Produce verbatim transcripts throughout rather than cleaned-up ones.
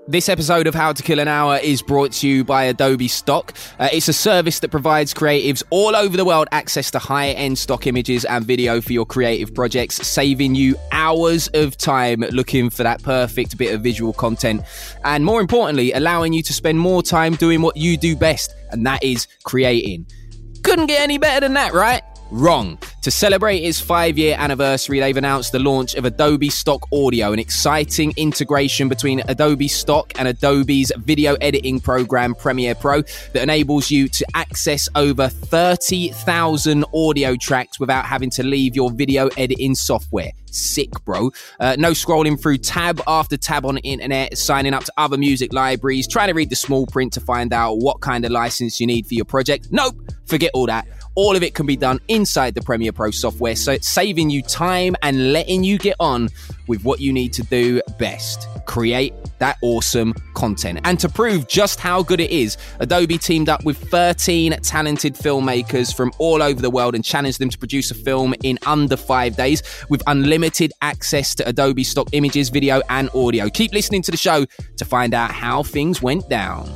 This episode of How to Kill an Hour is brought to you by Adobe Stock. Uh, it's a service that provides creatives all over the world access to high-end stock images and video for your creative projects, saving you hours of time looking for that perfect bit of visual content, and more importantly, allowing you to spend more time doing what you do best, and that is creating. Couldn't get any better than that, right? Wrong. To celebrate its five-year anniversary, they've announced the launch of Adobe Stock Audio, an exciting integration between Adobe Stock and Adobe's video editing program, Premiere Pro, that enables you to access over thirty thousand audio tracks without having to leave your video editing software. Sick, bro. Uh, no scrolling through tab after tab on the internet, signing up to other music libraries, trying to read the small print to find out what kind of license you need for your project. Nope, forget all that. All of it can be done inside the Premiere Pro software, so it's saving you time and letting you get on with what you need to do best. Create that awesome content. And to prove just how good it is, Adobe teamed up with thirteen talented filmmakers from all over the world and challenged them to produce a film in under five days with unlimited access to Adobe Stock images, video, and audio. Keep listening to the show to find out how things went down.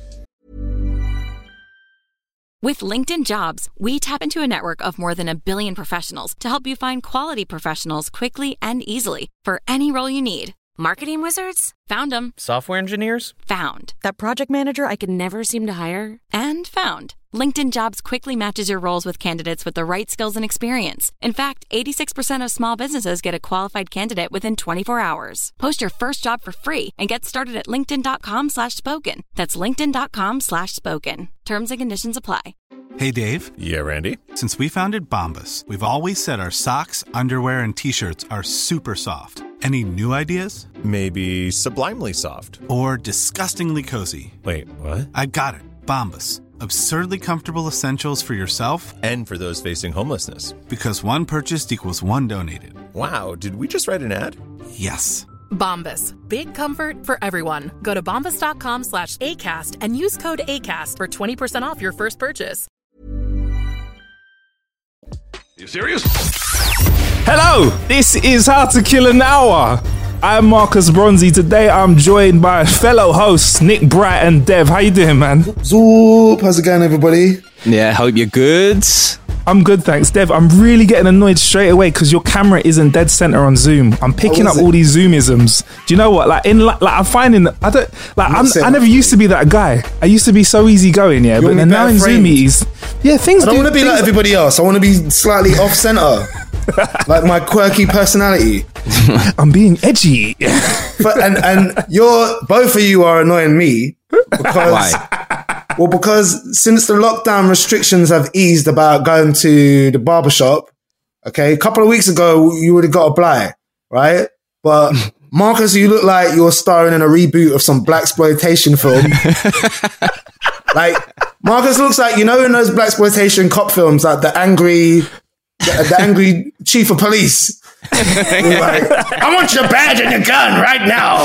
With LinkedIn Jobs, we tap into a network of more than a billion professionals to help you find quality professionals quickly and easily for any role you need. Marketing wizards? Found them. Software engineers? Found. That project manager I could never seem to hire? And found. LinkedIn Jobs quickly matches your roles with candidates with the right skills and experience. In fact, eighty-six percent of small businesses get a qualified candidate within twenty-four hours. Post your first job for free and get started at linkedin.com slash spoken. That's linkedin.com slash spoken. Terms and conditions apply. Hey, Dave. Yeah, Randy. Since we founded Bombas, we've always said our socks, underwear, and T-shirts are super soft. Any new ideas? Maybe sublimely soft. Or disgustingly cozy. Wait, what? I got it. Bombas. Absurdly comfortable essentials for yourself and for those facing homelessness. Because one purchased equals one donated. Wow, did we just write an ad? Yes. Bombas. Big comfort for everyone. Go to bombas.com slash ACAST and use code ACAST for twenty percent off your first purchase. You serious? Hello, this is How to Kill an Hour. I'm Marcus Bronzy. Today I'm joined by fellow hosts Nick Bright and Dev. How you doing, man? Zoop, how's it going, everybody? Yeah, hope you're good. I'm good, thanks, Dev. I'm really getting annoyed straight away because your camera isn't dead center on Zoom. I'm picking oh, up it? all these Zoomisms. Do you know what? Like, in like, like I'm finding that I don't like. I'm, I never used to be that guy. I used to be so easygoing, yeah. You're but then now in Zoom meetings, yeah, things. I don't do, want to be things like everybody else. I want to be slightly off center, like my quirky personality. I'm being edgy. But, and and you're both of you are annoying me because. Why? Well, because since the lockdown restrictions have eased about going to the barbershop, okay, a couple of weeks ago, you would have got a blight, right? But Marcus, you look like you're starring in a reboot of some blaxploitation film. Like, Marcus looks like, you know, in those blaxploitation cop films, like the angry, the, the angry chief of police. Like, I want your badge and your gun right now.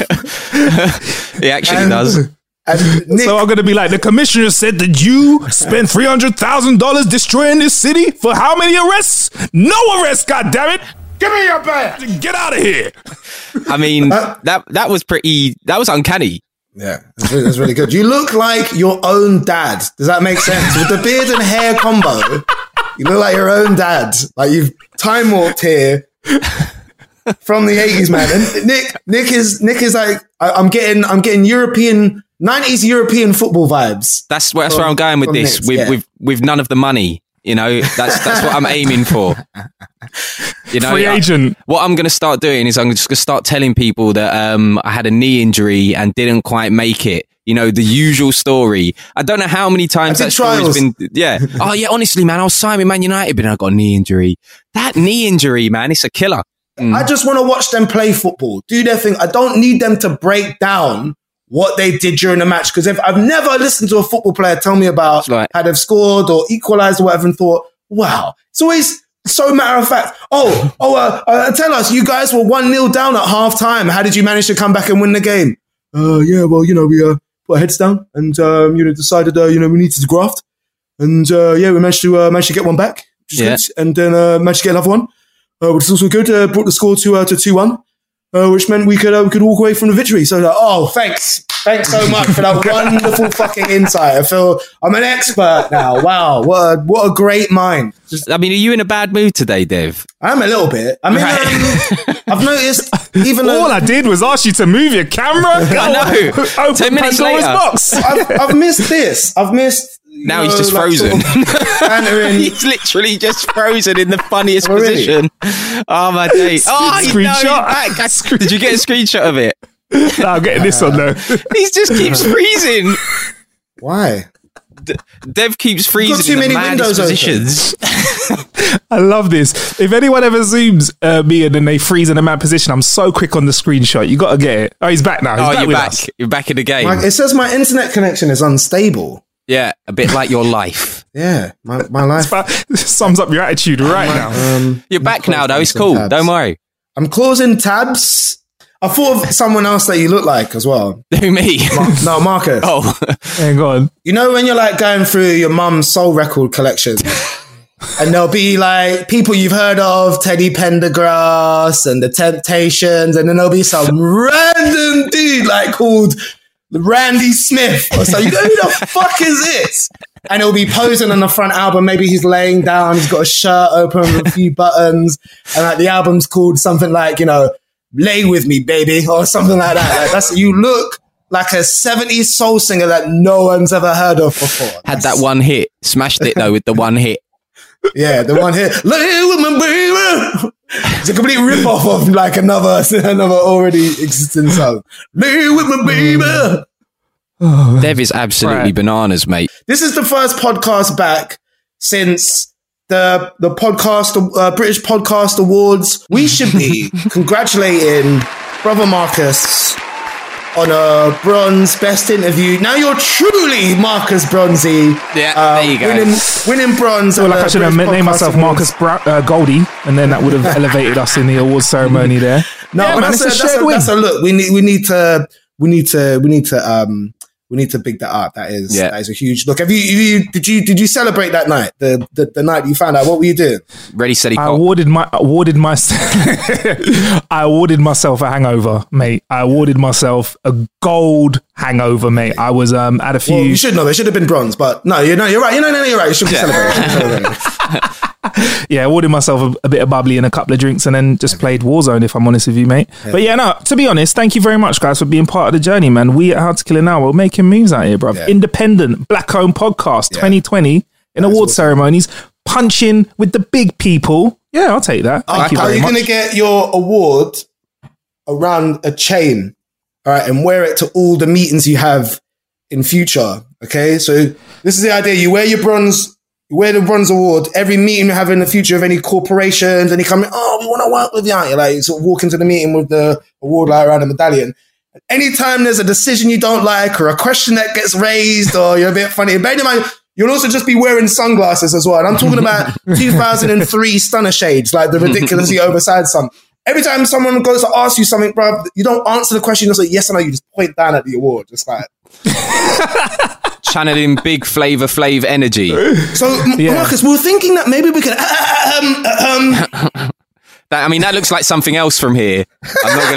He actually and, does. Nick, so I'm going to be like, the commissioner said that you spent three hundred thousand dollars destroying this city for how many arrests? No arrests, goddammit! Give me your badge! Get out of here! I mean, uh, that that was pretty, that was uncanny. Yeah, that's really, that's really good. You look like your own dad. Does that make sense? With the beard and hair combo, you look like your own dad. Like you've time warped here from the eighties, man. And Nick, Nick is, Nick is like, I, I'm getting, I'm getting European, nineties European football vibes. That's where, that's from, where I'm going with this. Nick's, with, yeah. with with none of the money, you know. That's that's what I'm aiming for. You know, free agent. I, what I'm going to start doing is I'm just going to start telling people that um, I had a knee injury and didn't quite make it. You know, the usual story. I don't know how many times that story's been. Yeah. Oh yeah. Honestly, man, I was signing with Man United, but I got a knee injury. That knee injury, man, it's a killer. Mm. I just want to watch them play football, do their thing. I don't need them to break down what they did during the match. Because if I've never listened to a football player tell me about right. how they've scored or equalized or whatever and thought, wow, it's always so matter of fact. Oh, oh, uh, uh, tell us, you guys were one nil down at half time. How did you manage to come back and win the game? Uh, yeah, well, you know, we uh, put our heads down and, um, you know, decided, uh, you know, we needed to graft. And, uh, yeah, we managed to, uh, managed to get one back, which is yeah. good. And then, uh, managed to get another one, uh, which is also good. Uh, brought the score to, uh, to two one. uh, which meant we could uh, we could walk away from the victory. So like, oh, thanks, thanks so much for that wonderful fucking insight. I feel I'm an expert now. Wow, what a, what a great mind. Just, I mean, are you in a bad mood today, Dev? I'm a little bit. I mean, right. um, I've noticed even all though, I did was ask you to move your camera. I know. Open Ten minutes Pandora's later. box. I've, I've missed this. I've missed. Now you he's know, just like, frozen. sort of bantering. He's literally just frozen in the funniest Oh, really? position. Oh my days! Oh, you know, he's Screenshot. back. I- Did you get a screenshot of it? No, I'm getting this one though. He just keeps freezing. Why? D- Dev keeps got freezing too in the many maddest windows open. positions. I love this. If anyone ever zooms uh, me and then they freeze in a mad position, I'm so quick on the screenshot. You got to get it. Oh, he's back now. He's Oh, back you're with back. us. You're back in the game. Like, it says my internet connection is unstable. Yeah, a bit like your life. Yeah, my my life. This sums up your attitude right now. Um, You're back now, though. It's some cool. tabs. Don't worry. I'm closing tabs. I thought of someone else that you look like as well. Who, me? No, Marcus. Oh, Hang on. You know when you're like going through your mum's soul record collection, and there'll be like people you've heard of, Teddy Pendergrass and the Temptations, and then there'll be some random dude like called Randy Smith or something. You go, who the fuck is this? And he'll be posing on the front album. Maybe he's laying down, he's got a shirt open with a few buttons, and like the album's called something like, you know, Lay With Me, Baby, or something like that. Like, that's, you look like a seventies soul singer that no one's ever heard of before. had That's- that one hit. Smashed it, though, with the one hit. Yeah, the one here, Lay With Me, Baby. It's a complete rip-off of like another, another already existing song. Lay With Me, Baby. Dev is absolutely Right. bananas, mate. This is the first podcast back since the the podcast uh, British Podcast Awards. We should be congratulating Brother Marcus on a bronze best interview. Now you're truly Marcus Bronzy. Yeah, uh, there you go. Winning, winning bronze. So at like the I should have British named Podcast myself Awards. Marcus Bra- uh, Goldie, and then that would have elevated us in the awards ceremony there. No, Yeah, but man, that's, a, it's a that's, shared a, win. that's a look. We need we need to we need to we need to um we need to big that up. That is Yeah. that is a huge look. Have you, you did you did you celebrate that night? The the, the night you found out? What were you doing? Ready, steady, I pop. awarded my awarded my I awarded myself a hangover, mate. I awarded myself a gold hangover, mate. I was um at a few. Well, you should know. They should have been bronze, but no, you know, you're right. You know, no, no, you're right. You should be celebrating. You should be celebrating. Yeah, I awarded myself a, a bit of bubbly and a couple of drinks, and then just played Warzone, if I'm honest with you, mate. But yeah, no, to be honest, thank you very much, guys, for being part of the journey, man. We at How to Kill an Hour, we're making moves out here, bruv. Yeah. Independent, black-owned podcast, Yeah. twenty twenty, in award awesome. ceremonies, punching with the big people. Yeah, I'll take that. Thank you Are very you much. going to get your award around a chain, all right, and wear it to all the meetings you have in future? Okay, so this is the idea: you wear your bronze. You wear the bronze award every meeting you have in the future of any corporations, and you come in, oh, we want to work with you. You're like, you sort of walk into the meeting with the award like around the medallion. Anytime there's a decision you don't like or a question that gets raised or you're a bit funny, bear in mind, you'll also just be wearing sunglasses as well. And I'm talking about two thousand three stunner shades, like the ridiculously oversized some. Every time someone goes to ask you something, bro, you don't answer the question. You just like, yes or no. You just point down at the award. Just like, Channeling big Flavor Flav energy. so M- Yeah. Marcus, we were thinking that maybe we could, um, um, That, I mean, that looks like something else from here. I'm not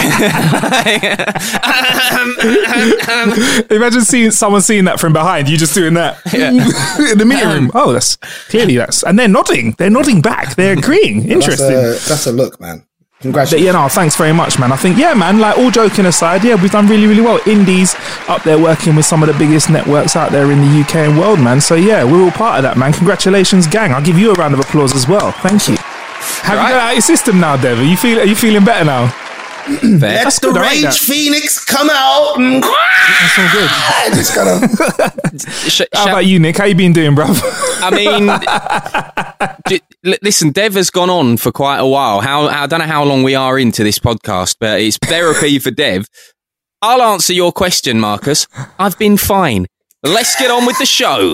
going to lie. Imagine seeing someone seeing that from behind, you just doing that in the meeting room. Oh, that's clearly that's, and they're nodding. They're nodding back. They're agreeing. that's Interesting. a, that's a look, man. But Congratulations. yeah, no, thanks very much, man. I think, yeah, man, like all joking aside, yeah, we've done really, really well. Indies up there working with some of the biggest networks out there in the U K and world, man. So yeah, we're all part of that, man. Congratulations, gang. I'll give you a round of applause as well. Thank you. Have Right. you got out of your system now, Dev? Are you, feel, are you feeling better now? Fair. Let the good, I like Rage that. Phoenix come out. And That's all good. just kind of, Sh- How sh- about you, Nick? How you been doing, bruv? I mean, j- li- listen, Dev has gone on for quite a while. How I don't know how long we are into this podcast, but it's therapy for Dev. I'll answer your question, Marcus. I've been fine. Let's get on with the show.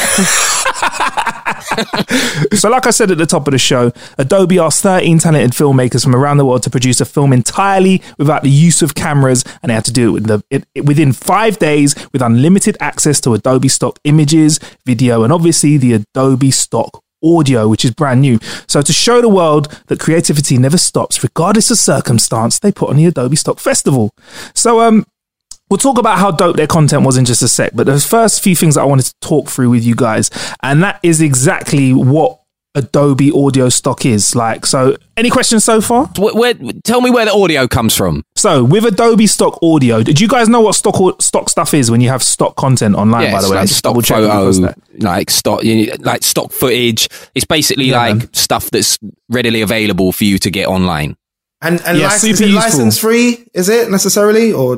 So like I said at the top of the show, Adobe asked thirteen talented filmmakers from around the world to produce a film entirely without the use of cameras, and they had to do it, with the, it, it within five days with unlimited access to Adobe stock images, video, and obviously the Adobe stock Audio, which is brand new. So to show the world that creativity never stops, regardless of circumstance, they put on the Adobe Stock Festival. So um, we'll talk about how dope their content was in just a sec. But the first few things that I wanted to talk through with you guys, and that is exactly what Adobe Audio Stock is like. So any questions so far? Where, where, tell me where the audio comes from. So with Adobe Stock Audio, did you guys know what stock stock stuff is when you have stock content online? Yeah, by the way, like stock photo, like stock, you know, like stock footage. It's basically yeah, like man. stuff that's readily available for you to get online. And and yeah, license, is it license free? Is it necessarily, or?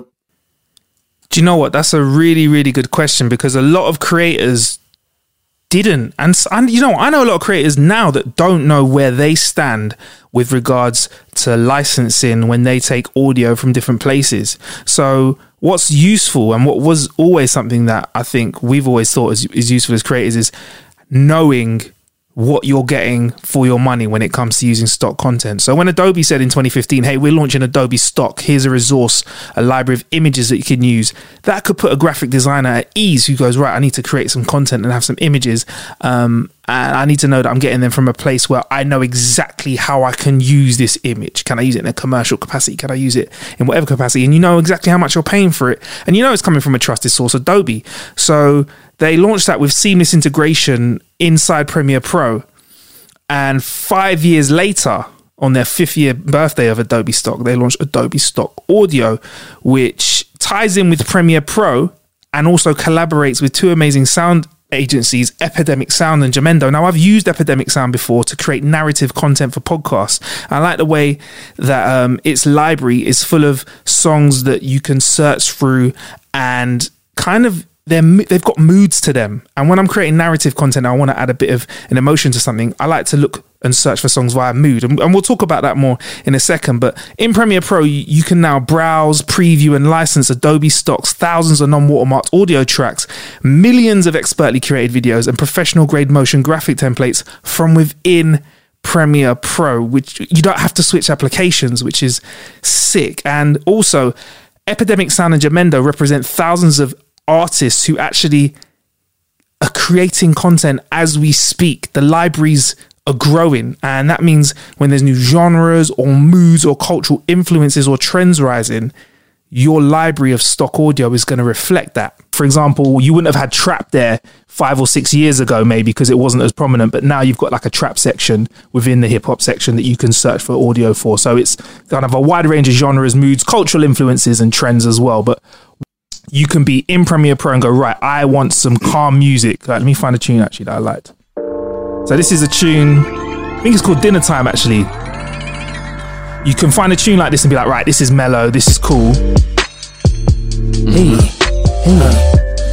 Do you know what? That's a really really good question, because a lot of creators didn't, and, and you know, I know a lot of creators now that don't know where they stand with regards to licensing when they take audio from different places. So what's useful, and what was always something that I think we've always thought is, is useful as creators, is knowing what you're getting for your money when it comes to using stock content. So when Adobe said in twenty fifteen, hey, we're launching Adobe Stock, here's a resource, a library of images that you can use, that could put a graphic designer at ease who goes, right, I need to create some content and have some images. Um, and I need to know that I'm getting them from a place where I know exactly how I can use this image. Can I use it in a commercial capacity? Can I use it in whatever capacity? And you know exactly how much you're paying for it. And you know it's coming from a trusted source, Adobe. So they launched that with seamless integration inside Premiere Pro. And five years later, on their fifth year birthday of Adobe Stock, they launched Adobe Stock Audio, which ties in with Premiere Pro and also collaborates with two amazing sound agencies, Epidemic Sound and Jamendo. Now, I've used Epidemic Sound before to create narrative content for podcasts. I like the way that um, its library is full of songs that you can search through, and kind of They're, they've got moods to them. And when I'm creating narrative content, I want to add a bit of an emotion to something. I like to look and search for songs via mood. And, and we'll talk about that more in a second. But in Premiere Pro, you, you can now browse, preview, and license Adobe Stock's thousands of non-watermarked audio tracks, millions of expertly created videos, and professional-grade motion graphic templates from within Premiere Pro, which you don't have to switch applications, which is sick. And also, Epidemic Sound and Jamendo represent thousands of artists who actually are creating content as we speak. The libraries are growing, and that means when there's new genres or moods or cultural influences or trends rising, your library of stock audio is going to reflect that. For example, you wouldn't have had trap there five or six years ago, maybe because it wasn't as prominent, but now you've got like a trap section within the hip hop section that you can search for audio for. So it's kind of a wide range of genres, moods, cultural influences, and trends as well. But you can be in Premiere Pro and go, right, I want some calm music. Right, let me find a tune actually that I liked. So this is a tune, I think it's called Dinner Time actually. You can find a tune like this and be like, right, this is mellow, this is cool. Hey, hey.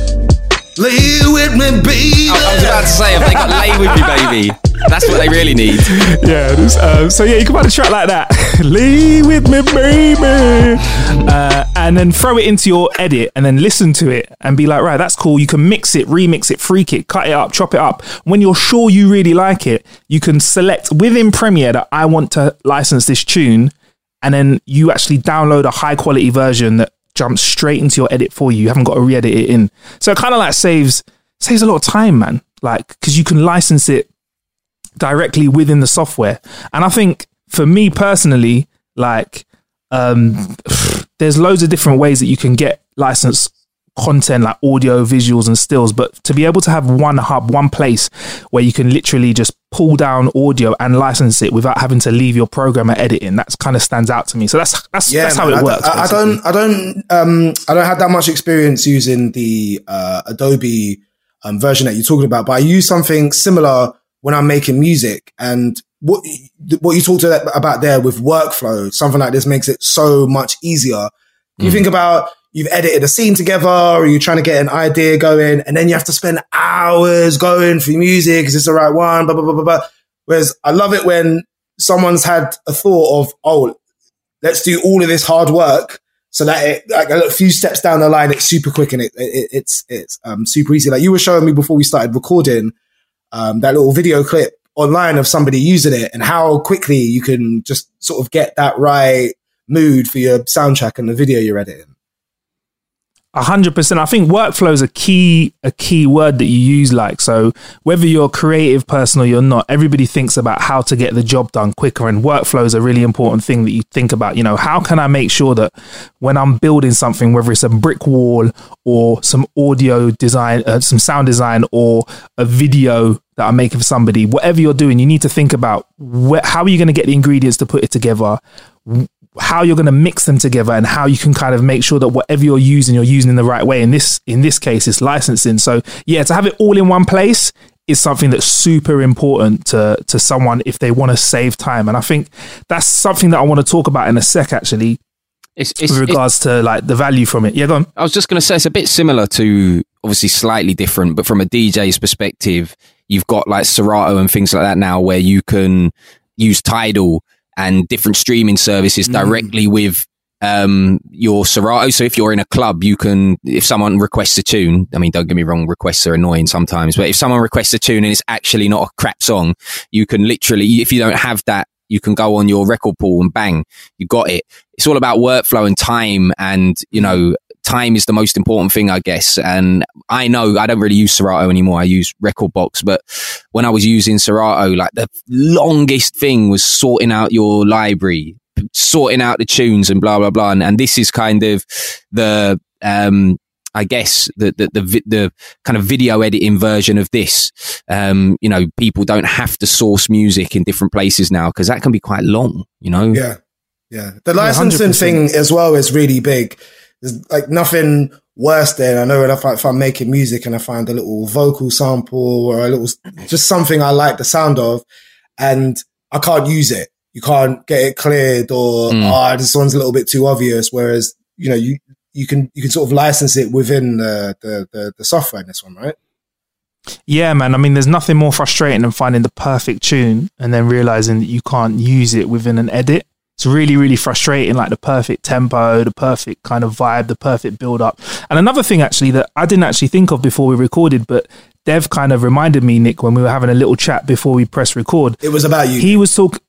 Lay with me, baby. I was about to say, have they got lay with me, baby? That's what they really need. Yeah. This, uh, so yeah, you can find a track like that. Lay with me, baby. Uh, and then throw it into your edit and then listen to it and be like, right, that's cool. You can mix it, remix it, freak it, cut it up, chop it up. When you're sure you really like it, you can select within Premiere that I want to license this tune. And then you actually download a high quality version that jumps straight into your edit for you. You haven't got to re-edit it in. So it kind of like saves, saves a lot of time, man. Like, because you can license it directly within the software. And I think for me personally, like um there's loads of different ways that you can get licensed content, like audio, visuals, and stills, but to be able to have one hub, one place where you can literally just pull down audio and license it without having to leave your program at editing, that's kind of stands out to me. So that's that's, yeah, that's how man, it works. I, I don't I don't um I don't have that much experience using the uh Adobe um version that you're talking about, but I use something similar when I'm making music. And what what you talked about there with workflow, something like this makes it so much easier. Mm. You think about, you've edited a scene together, or you're trying to get an idea going, and then you have to spend hours going for music. Is this the right one? Blah, blah, blah, blah, blah. Whereas I love it when someone's had a thought of, oh, let's do all of this hard work so that it, like a few steps down the line, it's super quick and it, it it's it's um, super easy. Like you were showing me before we started recording, Um, that little video clip online of somebody using it and how quickly you can just sort of get that right mood for your soundtrack and the video you're editing. A hundred percent. I think workflow is a key, a key word that you use. Like, so whether you're a creative person or you're not, everybody thinks about how to get the job done quicker, and workflow is a really important thing that you think about. You know, how can I make sure that when I'm building something, whether it's a brick wall or some audio design, uh, some sound design, or a video that I'm making for somebody, whatever you're doing, you need to think about wh- how are you going to get the ingredients to put it together, how you're going to mix them together, and how you can kind of make sure that whatever you're using, you're using in the right way. In this, in this case, it's licensing. So yeah, to have it all in one place is something that's super important to, to someone if they want to save time. And I think that's something that I want to talk about in a sec, actually, it's, it's, with regards it's, to like the value from it. Yeah, go on. I was just going to say, it's a bit similar to, obviously slightly different, but from a D J's perspective, you've got like Serato and things like that now where you can use Tidal and different streaming services directly mm. with um, your Serato. So if you're in a club, you can, if someone requests a tune, I mean, don't get me wrong, requests are annoying sometimes, but if someone requests a tune and it's actually not a crap song, you can literally, if you don't have that, you can go on your record pool and bang, you got it. It's all about workflow and time, and, you know, time is the most important thing, I guess. And I know I don't really use Serato anymore. I use Rekordbox. But when I was using Serato, like the longest thing was sorting out your library, sorting out the tunes and blah, blah, blah. And, and this is kind of the, um, I guess the, the, the, the kind of video editing version of this. Um, you know, people don't have to source music in different places now, because that can be quite long, you know? Yeah. Yeah. The licensing yeah, thing as well is really big. There's like nothing worse than, I know if, I, if I'm making music and I find a little vocal sample or a little, just something I like the sound of, and I can't use it. You can't get it cleared, or, mm. oh, this one's a little bit too obvious. Whereas, you know, you, you can, you can sort of license it within the, the, the, the software in this one, right? Yeah, man. I mean, there's nothing more frustrating than finding the perfect tune and then realizing that you can't use it within an edit. It's really, really frustrating, like the perfect tempo, the perfect kind of vibe, the perfect build up. And another thing actually that I didn't actually think of before we recorded, but Dev kind of reminded me, Nick, when we were having a little chat before we press record. It was about you. He was talking.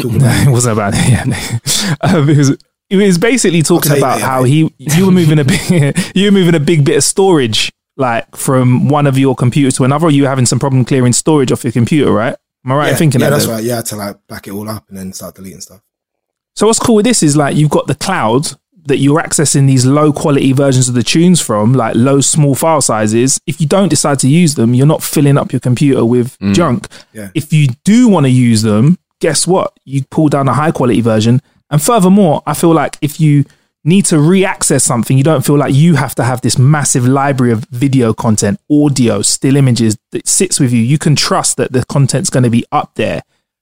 It wasn't about it. Yeah. um, it was, it was basically talking about how he, you were moving a big, you were moving a big bit of storage, like from one of your computers to another, or you were having some problem clearing storage off your computer, right? Am I right yeah, in thinking yeah, that? Yeah, that's though? right. Yeah, to like back it all up and then start deleting stuff. So what's cool with this is like you've got the cloud that you're accessing these low quality versions of the tunes from, like low small file sizes. If you don't decide to use them, you're not filling up your computer with mm. junk. Yeah. If you do want to use them, guess what? You pull down a high quality version. And furthermore, I feel like if you need to re-access something, you don't feel like you have to have this massive library of video content, audio, still images that sits with you. You can trust that the content's going to be up there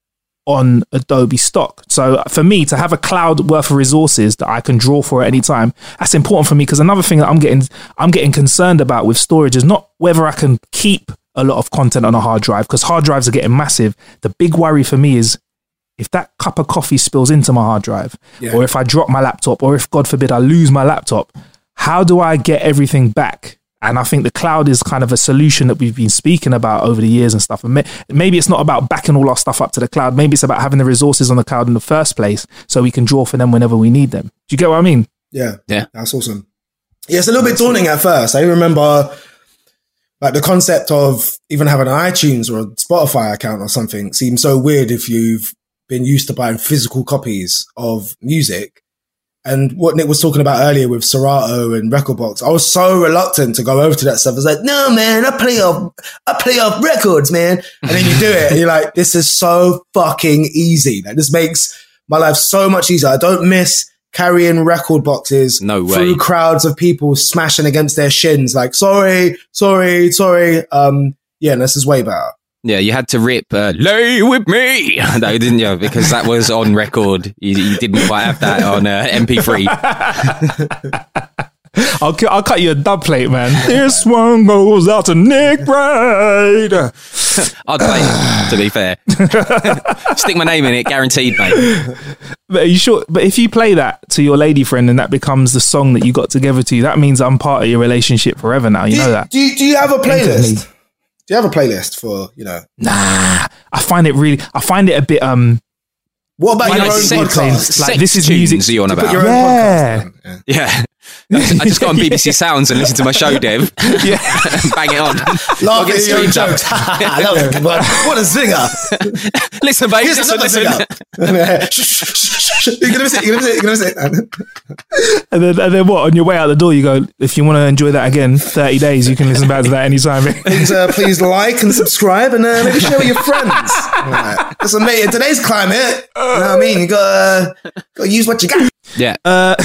on Adobe Stock. So for me to have a cloud worth of resources that I can draw for at any time, that's important for me, because another thing that I'm getting I'm getting concerned about with storage is not whether I can keep a lot of content on a hard drive, because hard drives are getting massive. The big worry for me is if that cup of coffee spills into my hard drive, yeah. or if I drop my laptop, or if God forbid I lose my laptop, how do I get everything back? And I think the cloud is kind of a solution that we've been speaking about over the years and stuff. And may- maybe it's not about backing all our stuff up to the cloud. Maybe it's about having the resources on the cloud in the first place so we can draw for them whenever we need them. Do you get what I mean? Yeah. Yeah. That's awesome. Yeah, it's a little bit daunting at first. I remember like the concept of even having an iTunes or a Spotify account or something seems so weird if you've been used to buying physical copies of music. And what Nick was talking about earlier with Serato and Rekordbox, I was so reluctant to go over to that stuff. I was like, no, man, I play off, I play off records, man. And then you do it and you're like, this is so fucking easy. Like, this makes my life so much easier. I don't miss carrying record boxes no way. through crowds of people smashing against their shins. Like, sorry, sorry, sorry. Um, yeah, and this is way better. Yeah, you had to rip uh, Lay With Me, no, didn't you? Because that was on record. You, you didn't quite have that on uh, M P three. I'll, I'll cut you a dub plate, man. This one goes out to Nick Braid. I'd play it, to be fair. Stick my name in it, guaranteed, mate. But are you sure? But if you play that to your lady friend and that becomes the song that you got together to, that means I'm part of your relationship forever now. You do, know that? Do you, do you have a playlist? Do you have a playlist for, you know? Nah, I find it really, I find it a bit, um... What about your own podcast? Like, this is music you on about. Your yeah. own podcast, yeah. I just got on B B C Sounds and listened to my show, Dev. Yeah. Bang it on. Laugh at your own jokes. That was good. What a zinger. Listen, mate. Here's Listen, another listen. zinger. You're going to miss it. You're going to miss it. You're going to miss it. And then, and then what? On your way out the door, you go, if you want to enjoy that again, thirty days, you can listen back to that anytime. Please, uh, please like and subscribe and uh, maybe share with your friends. Right. Listen, mate, in today's climate, you know what I mean? You got to use what you got. Yeah. Uh,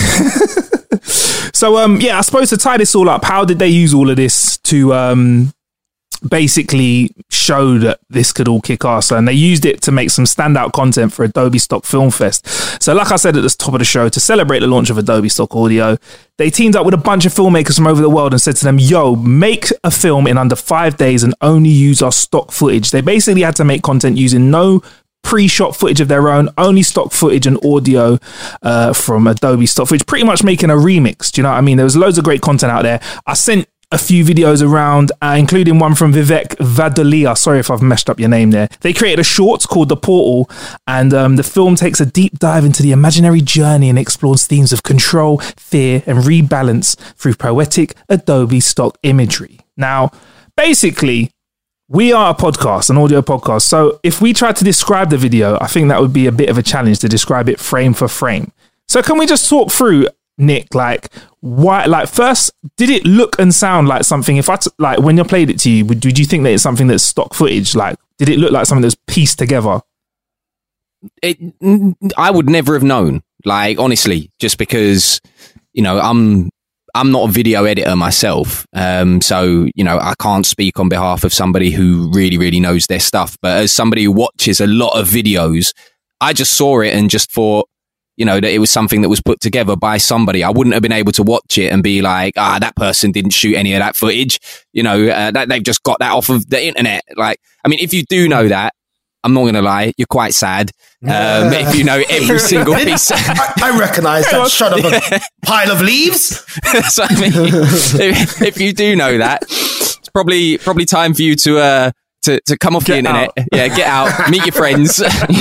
so, um, yeah, I suppose to tie this all up, how did they use all of this to um, basically show that this could all kick ass? And they used it to make some standout content for Adobe Stock Film Fest. So like I said at the top of the show, to celebrate the launch of Adobe Stock Audio, they teamed up with a bunch of filmmakers from over the world and said to them, yo, make a film in under five days and only use our stock footage. They basically had to make content using no pre-shot footage of their own, only stock footage and audio uh, from Adobe Stock Footage, pretty much making a remix. Do you know what I mean? There was loads of great content out there. I sent a few videos around, uh, including one from Vivek Vadolia. Sorry if I've messed up your name there. They created a short called The Portal, and um, the film takes a deep dive into the imaginary journey and explores themes of control, fear, and rebalance through poetic Adobe stock imagery. Now, basically, we are a podcast, an audio podcast. So if we tried to describe the video, I think that would be a bit of a challenge to describe it frame for frame. So can we just talk through, Nick, like why, like first, did it look and sound like something, if I, t- like when you played it to you, would, did you think that it's something that's stock footage? Like, did it look like something that's pieced together? It, I would never have known, like, honestly, just because, you know, I'm, I'm not a video editor myself. Um, so, you know, I can't speak on behalf of somebody who really, really knows their stuff. But as somebody who watches a lot of videos, I just saw it and just thought, you know, that it was something that was put together by somebody. I wouldn't have been able to watch it and be like, ah, that person didn't shoot any of that footage. You know, uh, that they've just got that off of the internet. Like, I mean, if you do know that, I'm not going to lie, you're quite sad. Um, if you know every single piece. I, I recognise that shot of a pile of leaves. So, I mean, if, if you do know that, it's probably probably time for you to uh, to to come off get the internet. Out. Yeah, get out, meet your friends.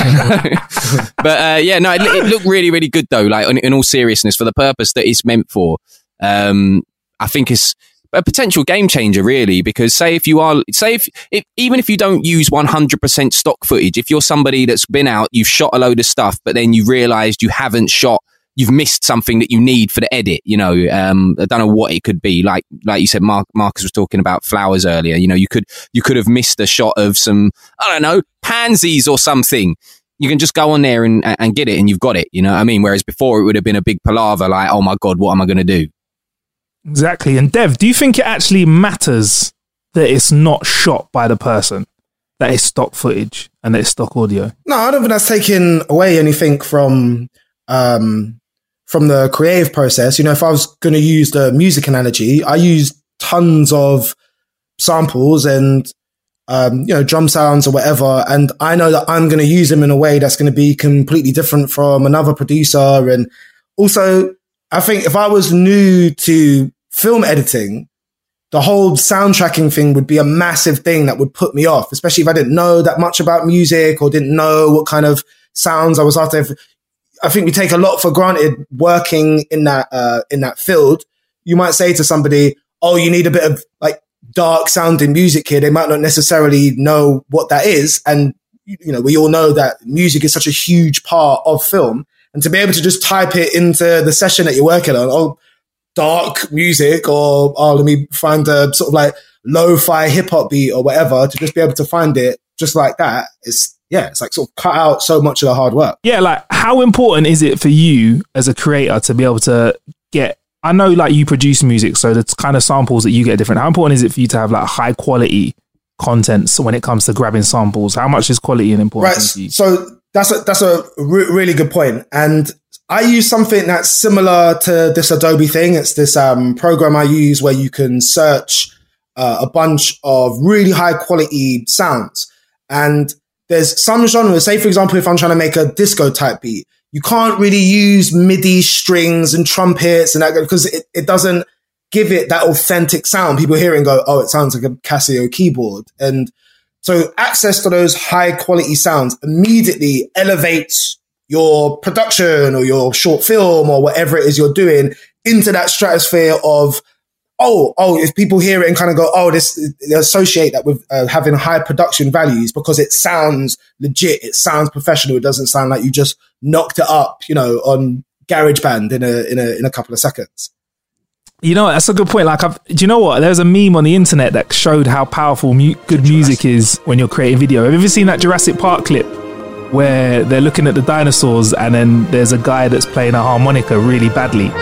But uh, yeah, no, it, it looked really, really good though. Like in, in all seriousness, for the purpose that it's meant for, um, I think it's a potential game changer, really, because say if you are, say if, if even if you don't use one hundred percent stock footage, if you're somebody that's been out, you've shot a load of stuff, but then you realized you haven't shot, you've missed something that you need for the edit, you know, um, I don't know what it could be. Like, like you said, Mark, Marcus was talking about flowers earlier. You know, you could, you could have missed a shot of some, I don't know, pansies or something. You can just go on there and, and get it and you've got it, you know what I mean? Whereas before it would have been a big palaver, like, oh my God, what am I going to do? Exactly. And Dev, do you think it actually matters that it's not shot by the person, that it's stock footage and that it's stock audio? No, I don't think that's taking away anything from um, from the creative process. You know, if I was going to use the music analogy, I use tons of samples and um, you know, drum sounds or whatever, and I know that I'm going to use them in a way that's going to be completely different from another producer. And also, I think if I was new to film editing, the whole soundtracking thing would be a massive thing that would put me off, especially if I didn't know that much about music or didn't know what kind of sounds I was after. I think we take a lot for granted working in that, uh, in that field. You might say to somebody, oh, you need a bit of like dark sounding music here. They might not necessarily know what that is. And, you know, we all know that music is such a huge part of film. And to be able to just type it into the session that you're working on, oh, dark music, or oh, let me find a sort of like lo-fi hip hop beat or whatever, to just be able to find it just like that, it's, yeah, it's like sort of cut out so much of the hard work. Yeah, like how important is it for you as a creator to be able to get, I know like you produce music, so the kind of samples that you get different. How important is it for you to have like high quality content so when it comes to grabbing samples? How much is quality and important right, to you? So That's a, that's a re- really good point. And I use something that's similar to this Adobe thing. It's this um, program I use where you can search uh, a bunch of really high quality sounds. And there's some genres, say for example, if I'm trying to make a disco type beat, you can't really use MIDI strings and trumpets and that, because it, it doesn't give it that authentic sound. People hear it and go, oh, it sounds like a Casio keyboard. And so access to those high quality sounds immediately elevates your production or your short film or whatever it is you're doing into that stratosphere of, oh, oh, if people hear it and kind of go, oh, this, they associate that with uh, having high production values because it sounds legit. It sounds professional. It doesn't sound like you just knocked it up, you know, on GarageBand in a, in a, in a couple of seconds. You know, that's a good point. Like, I've, do you know what? There's a meme on the internet that showed how powerful mu- good music is when you're creating video. Have you ever seen that Jurassic Park clip where they're looking at the dinosaurs and then there's a guy that's playing a harmonica really badly?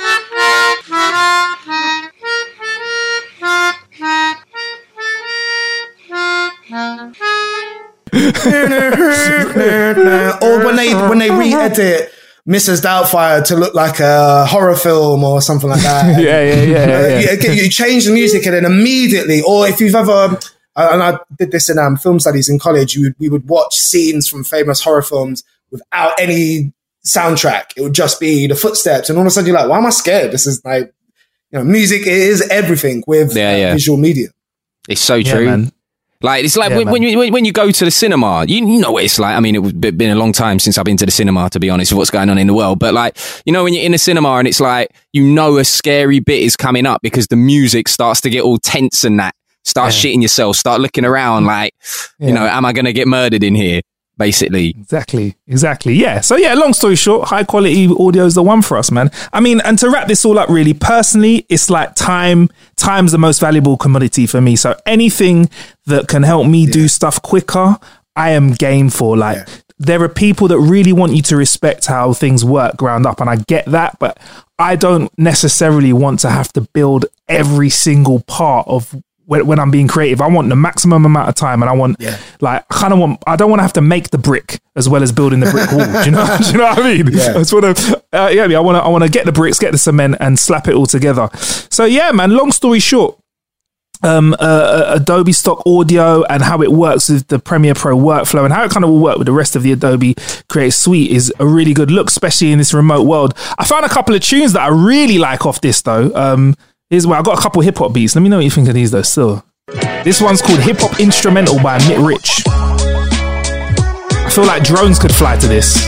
Or when they when they re-edit Missus Doubtfire to look like a horror film or something like that. yeah, yeah, yeah, yeah, yeah. You, you change the music and then immediately, or if you've ever, and I did this in um, film studies in college, you would, we would watch scenes from famous horror films without any soundtrack. It would just be the footsteps, and all of a sudden you're like, why am I scared? This is like, you know, music is everything with yeah, uh, yeah. visual media. It's so Yeah, true. man. Like, it's like Yeah, when, man. when you when you go to the cinema, you, you know what it's like. I mean, it's been a long time since I've been to the cinema, to be honest, with what's going on in the world. But like, you know, when you're in the cinema and it's like, you know, a scary bit is coming up because the music starts to get all tense and that, start Yeah. shitting yourself, start looking around like, Yeah. you know, am I going to get murdered in here? Basically. Exactly, exactly. Yeah. So yeah, long story short, high quality audio is the one for us, man. I mean, and to wrap this all up really, personally, it's like time, time's the most valuable commodity for me. So anything that can help me do stuff quicker, I am game for. Like, Yeah. there are people that really want you to respect how things work ground up, and I get that, but I don't necessarily want to have to build every single part of when, when I'm being creative. I want the maximum amount of time, and I want Yeah. like I kind of want. I don't want to have to make the brick as well as building the brick wall. Do you know? Do you know what I mean? Yeah. I just want to. Uh, yeah, I want to. I want to get the bricks, get the cement, and slap it all together. So yeah, man. Long story short. Um, uh, Adobe Stock Audio and how it works with the Premiere Pro workflow and how it kind of will work with the rest of the Adobe Creative Suite is a really good look, especially in this remote world. I found a couple of tunes that I really like off this though. Um, here's where I got a couple hip hop beats. Let me know what you think of these though. Still, this one's called Hip Hop Instrumental by Mitt Rich. I feel like drones could fly to this.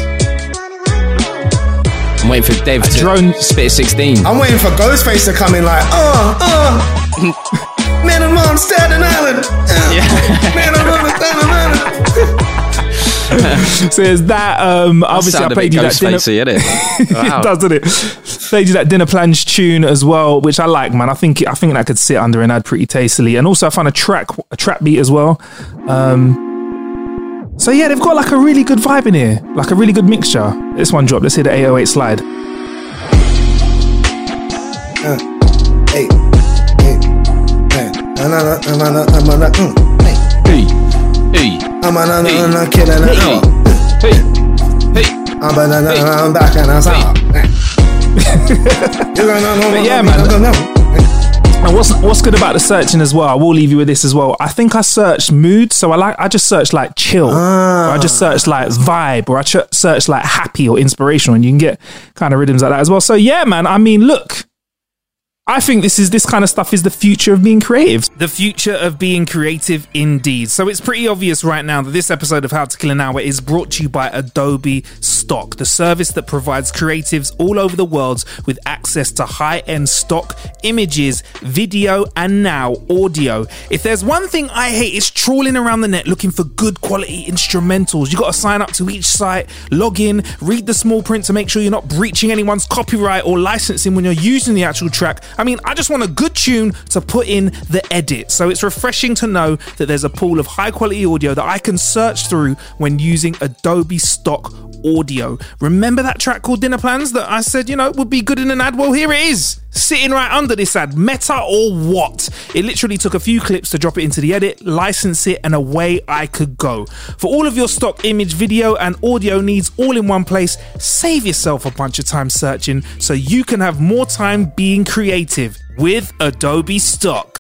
I'm waiting for Dev to drone- spit a sixteen. I'm waiting for Ghostface to come in like, uh, uh. Man, I'm on Staten Island. Uh, man, I'm on Staten Island. So there's that. Um, obviously, I played you that dinner. Ghostfacey, innit? Wow. It does, doesn't it? Played you that Dinner Plans tune as well, which I like, man. I think I think that could sit under an ad pretty tastily. And also, I found a track a trap beat as well. Um, so yeah, they've got like a really good vibe in here, like a really good mixture. This one dropped. Let's hear the eight oh eight slide. Uh, hey, hey, hey. Na, na, na, na, na, na, na, na, mm, hey. Hey, hey, I'm a na, na, Hey. na, killing an hour. hey, hey. I'm a na, na, na, I'm back and I'm out. But yeah, man. And what's what's good about the searching as well? I will leave you with this as well. I think I searched mood, so I like I just searched like chill, Ah. or I just searched like vibe, or I ch- searched like happy or inspirational, and you can get kind of rhythms like that as well. So yeah, man. I mean, look. I think this is this kind of stuff is the future of being creative. The future of being creative indeed. So it's pretty obvious right now that this episode of How to Kill an Hour is brought to you by Adobe Stock, the service that provides creatives all over the world with access to high-end stock images, video, and now audio. If there's one thing I hate, it's trawling around the net looking for good quality instrumentals. You got to sign up to each site, log in, read the small print to make sure you're not breaching anyone's copyright or licensing when you're using the actual track. I mean, I just want a good tune to put in the edit. So it's refreshing to know that there's a pool of high quality audio that I can search through when using Adobe Stock Audio. Remember that track called Dinner Plans that I said, you know, would be good in an ad? Well, here it is, sitting right under this ad. Meta or what? It literally took a few clips to drop it into the edit, license it, and away I could go. For all of your stock image, video, and audio needs all in one place, save yourself a bunch of time searching so you can have more time being creative with Adobe Stock.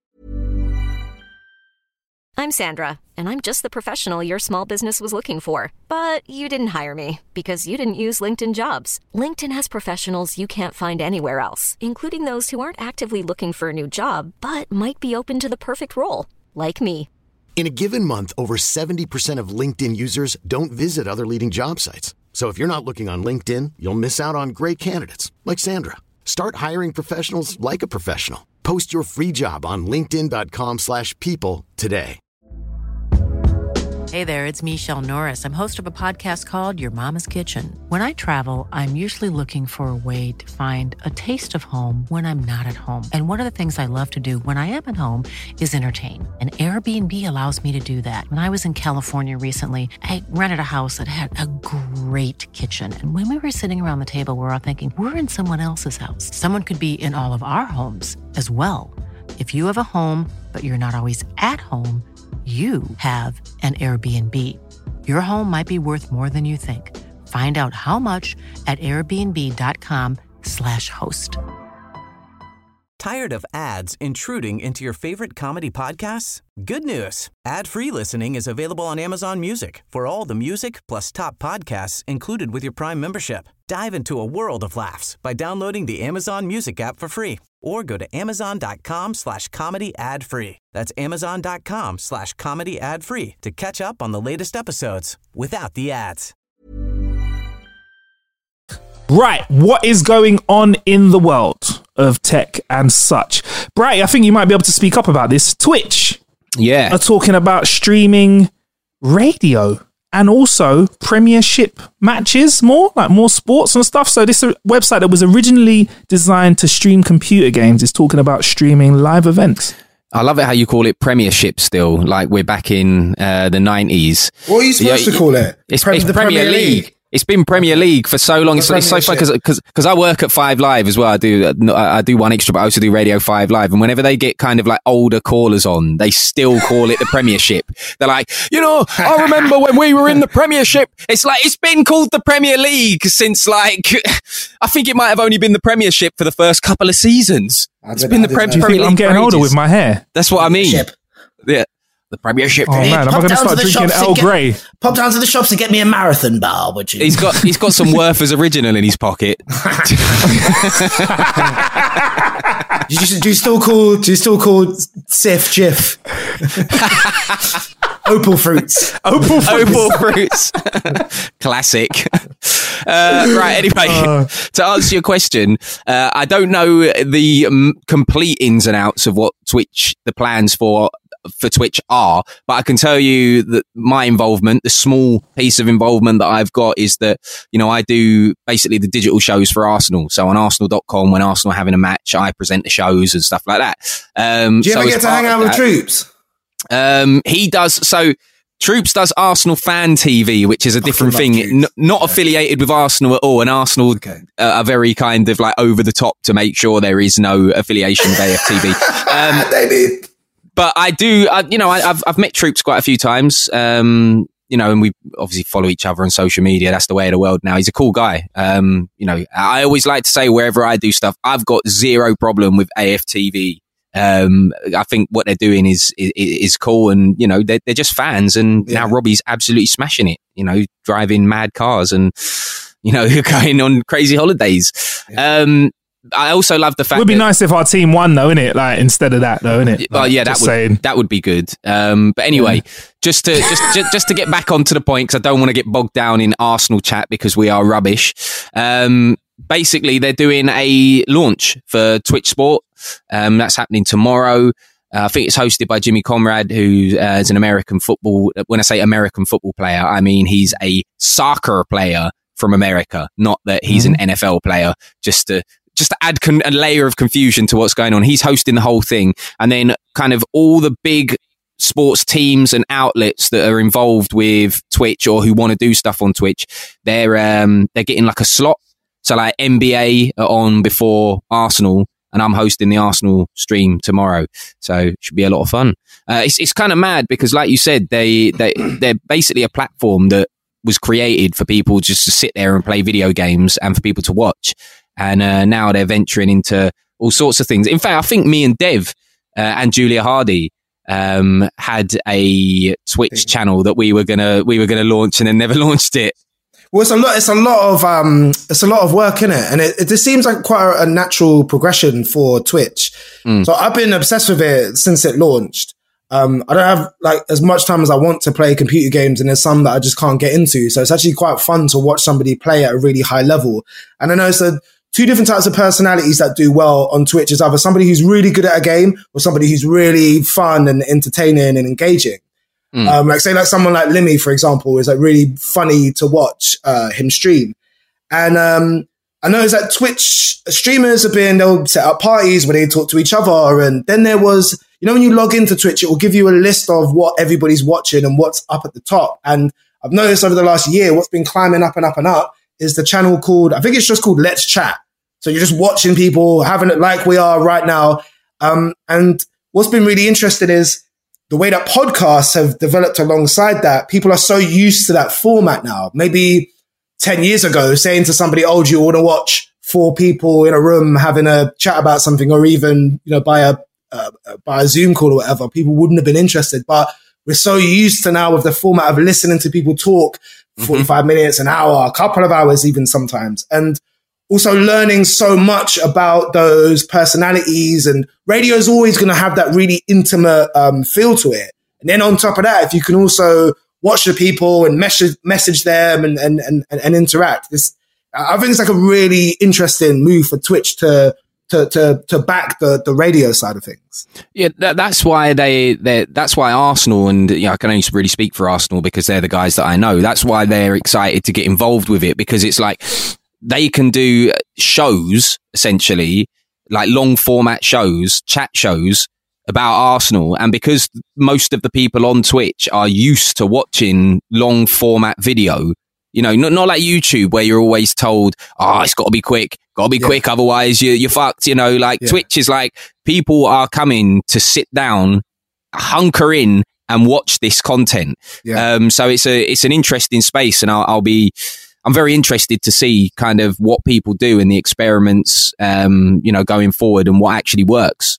I'm Sandra, and I'm just the professional your small business was looking for. But you didn't hire me because you didn't use LinkedIn Jobs. LinkedIn has professionals you can't find anywhere else, including those who aren't actively looking for a new job, but might be open to the perfect role, like me. In a given month, over seventy percent of LinkedIn users don't visit other leading job sites. So if you're not looking on LinkedIn, you'll miss out on great candidates like Sandra. Start hiring professionals like a professional. Post your free job on linkedin.com slash people today. Hey there, it's Michelle Norris. I'm host of a podcast called Your Mama's Kitchen. When I travel, I'm usually looking for a way to find a taste of home when I'm not at home. And one of the things I love to do when I am at home is entertain. And Airbnb allows me to do that. When I was in California recently, I rented a house that had a great kitchen. And when we were sitting around the table, we were all thinking, we're in someone else's house. Someone could be in all of our homes as well. If you have a home, but you're not always at home, you have an Airbnb. Your home might be worth more than you think. Find out how much at airbnb.com slash host. Tired of ads intruding into your favorite comedy podcasts? Good news. Ad-free listening is available on Amazon Music for all the music plus top podcasts included with your Prime membership. Dive into a world of laughs by downloading the Amazon Music app for free or go to amazon.com slash comedy ad free. That's amazon.com slash comedy ad free to catch up on the latest episodes without the ads. Right, what is going on in the world of tech and such? Bright, I think you might be able to speak up about this. Twitch, yeah, are talking about streaming radio and also Premiership matches, more like more sports and stuff. So this website that was originally designed to stream computer games is talking about streaming live events. I love it how you call it Premiership still, like we're back in uh, the nineties. What are you supposed yeah, to call it? It's, Pre- it's the Premier, Premier League. League. It's been Premier League for so long. It's, it's so fun because because I work at Five Live as well. I do I do one extra, but I also do Radio Five Live. And whenever they get kind of like older callers on, they still call it the Premiership. They're like, you know, I remember when we were in the Premiership. It's like it's been called the Premier League since like I think it might have only been the Premiership for the first couple of seasons. It's been the Premier League. I'm getting older with my hair. That's what I mean. Yeah. The Premiership. Oh man, am I going to start drinking Earl Grey? Pop down to the shops and get me a marathon bar, would you? He's got he's got some Werther's Original in his pocket. do, you, do you still call do you still call Sif Jif? Opal fruits. Opal fruits. Opal fruits. Classic. Uh, right, anyway, uh. to answer your question, uh, I don't know the um, complete ins and outs of what Twitch, the plans for for Twitch are, but I can tell you that my involvement, the small piece of involvement that I've got is that, you know, I do basically the digital shows for Arsenal. So on arsenal dot com, when Arsenal are having a match, I present the shows and stuff like that. Um, do you so ever get to hang out with that, Troops? Um, he does. So Troops does Arsenal Fan T V, which is a different thing, N- not yeah. affiliated with Arsenal at all. And Arsenal okay. uh, are very kind of like over the top to make sure there is no affiliation with A F T V. Um, they need. But I do, I, you know, I, I've I've met Troops quite a few times, um, you know, and we obviously follow each other on social media. That's the way of the world now. He's a cool guy. Um, you know, I always like to say wherever I do stuff, I've got zero problem with A F T V. Um, I think what they're doing is is, is cool, and you know, they're, they're just fans. And yeah. now Robbie's absolutely smashing it. You know, driving mad cars and you know, going on crazy holidays. Yeah. Um, I also love the fact it would be that, nice if our team won though, innit? Like instead of that though, innit? Well, like, yeah, that would saying. that would be good. Um, but anyway, yeah. just to just, just just to get back onto the point, because I don't want to get bogged down in Arsenal chat because we are rubbish. Um, basically, they're doing a launch for Twitch Sport. Um, that's happening tomorrow. Uh, I think it's hosted by Jimmy Conrad, who uh, is an American football. When I say American football player, I mean he's a soccer player from America, not that he's mm-hmm. an N F L player. Just to Just to add con- a layer of confusion to what's going on. He's hosting the whole thing. And then kind of all the big sports teams and outlets that are involved with Twitch or who want to do stuff on Twitch, they're um, they're getting like a slot. So like N B A are on before Arsenal, and I'm hosting the Arsenal stream tomorrow. So it should be a lot of fun. Uh, it's it's kind of mad because like you said, they, they, they're basically a platform that was created for people just to sit there and play video games and for people to watch. And uh, now they're venturing into all sorts of things. In fact, I think me and Dev uh, and Julia Hardy um, had a Twitch channel that we were gonna we were gonna launch and then never launched it. Well, it's a lot. It's a lot of um, it's a lot of work in it, and it, it just seems like quite a, a natural progression for Twitch. Mm. So I've been obsessed with it since it launched. Um, I don't have like as much time as I want to play computer games, and there's some that I just can't get into. So it's actually quite fun to watch somebody play at a really high level. And I know it's a two different types of personalities that do well on Twitch. Is either somebody who's really good at a game or somebody who's really fun and entertaining and engaging. Mm. Um, like say like someone like Limmy, for example, is like really funny to watch uh, him stream. And um, I noticed that Twitch streamers have been, they'll set up parties where they talk to each other. And then there was, you know, when you log into Twitch, it will give you a list of what everybody's watching and what's up at the top. And I've noticed over the last year, what's been climbing up and up and up is the channel called, I think it's just called Let's Chat. So you're just watching people having it like we are right now. Um, and what's been really interesting is the way that podcasts have developed alongside that. People are so used to that format now. Maybe ten years ago, saying to somebody, oh, do you want to watch four people in a room having a chat about something, or even, you know, by a, uh, by a Zoom call or whatever, people wouldn't have been interested. But we're so used to now with the format of listening to people talk forty-five mm-hmm. minutes, an hour, a couple of hours, even sometimes. And also learning so much about those personalities, and radio is always going to have that really intimate um, feel to it. And then on top of that, if you can also watch the people and message, message them and, and, and, and interact, this, I think it's like a really interesting move for Twitch to, to, to, to back the, the radio side of things. Yeah, that, that's why they, they, that's why Arsenal, and you know, I can only really speak for Arsenal because they're the guys that I know. That's why they're excited to get involved with it, because it's like, they can do shows, essentially, like long format shows, chat shows about Arsenal. And because most of the people on Twitch are used to watching long format video, you know, not, not like YouTube where you're always told, oh, it's got to be quick, got to be yeah. quick. Otherwise you, you're fucked, you know, like yeah. Twitch is like people are coming to sit down, hunker in and watch this content. Yeah. Um, so it's a, it's an interesting space, and I'll, I'll be, I'm very interested to see kind of what people do in the experiments, um, you know, going forward and what actually works.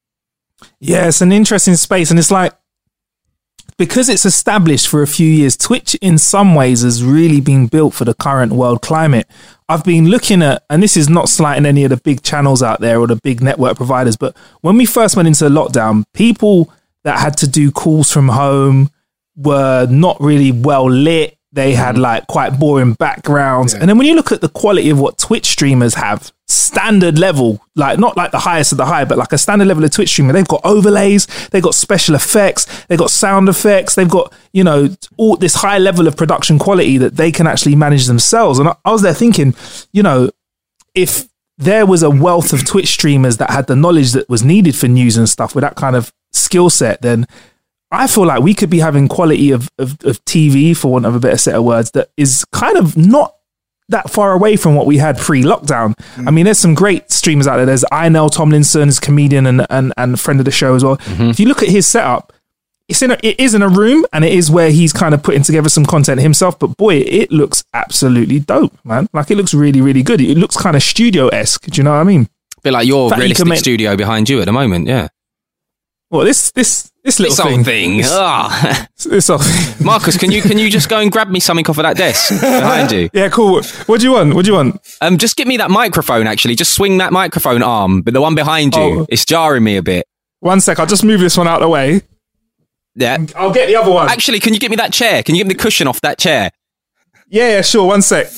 Yeah, it's an interesting space. And it's like, because it's established for a few years, Twitch in some ways has really been built for the current world climate. I've been looking at, and this is not slighting any of the big channels out there or the big network providers, but when we first went into lockdown, people that had to do calls from home were not really well lit. They had like quite boring backgrounds. Yeah. And then when you look at the quality of what Twitch streamers have, standard level, like not like the highest of the high, but like a standard level of Twitch streamer, they've got overlays, they've got special effects, they've got sound effects, they've got, you know, all this high level of production quality that they can actually manage themselves. And I, I was there thinking, you know, if there was a wealth of Twitch streamers that had the knowledge that was needed for news and stuff with that kind of skill set, then I feel like we could be having quality of, of, of T V, for want of a better set of words, that is kind of not that far away from what we had pre-lockdown. Mm. I mean, there's some great streamers out there. There's Inel Tomlinson, who's a comedian and, and, and friend of the show as well. Mm-hmm. If you look at his setup, it's in a, it is in a room, and it is where he's kind of putting together some content himself. But boy, it looks absolutely dope, man. Like, it looks really, really good. It looks kind of studio-esque. Do you know what I mean? A bit like your realistic make- studio behind you at the moment, yeah. Well, this this this little this thing. Old thing. This, oh. this old thing. Marcus, can you can you just go and grab me something off of that desk behind you? Yeah, cool. What do you want? What do you want? Um, just give me that microphone. Actually, just swing that microphone arm, but the one behind you, oh. It's jarring me a bit. One sec, I'll just move this one out of the way. Yeah, I'll get the other one. Actually, can you get me that chair? Can you get me the cushion off that chair? Yeah, yeah, sure. One sec.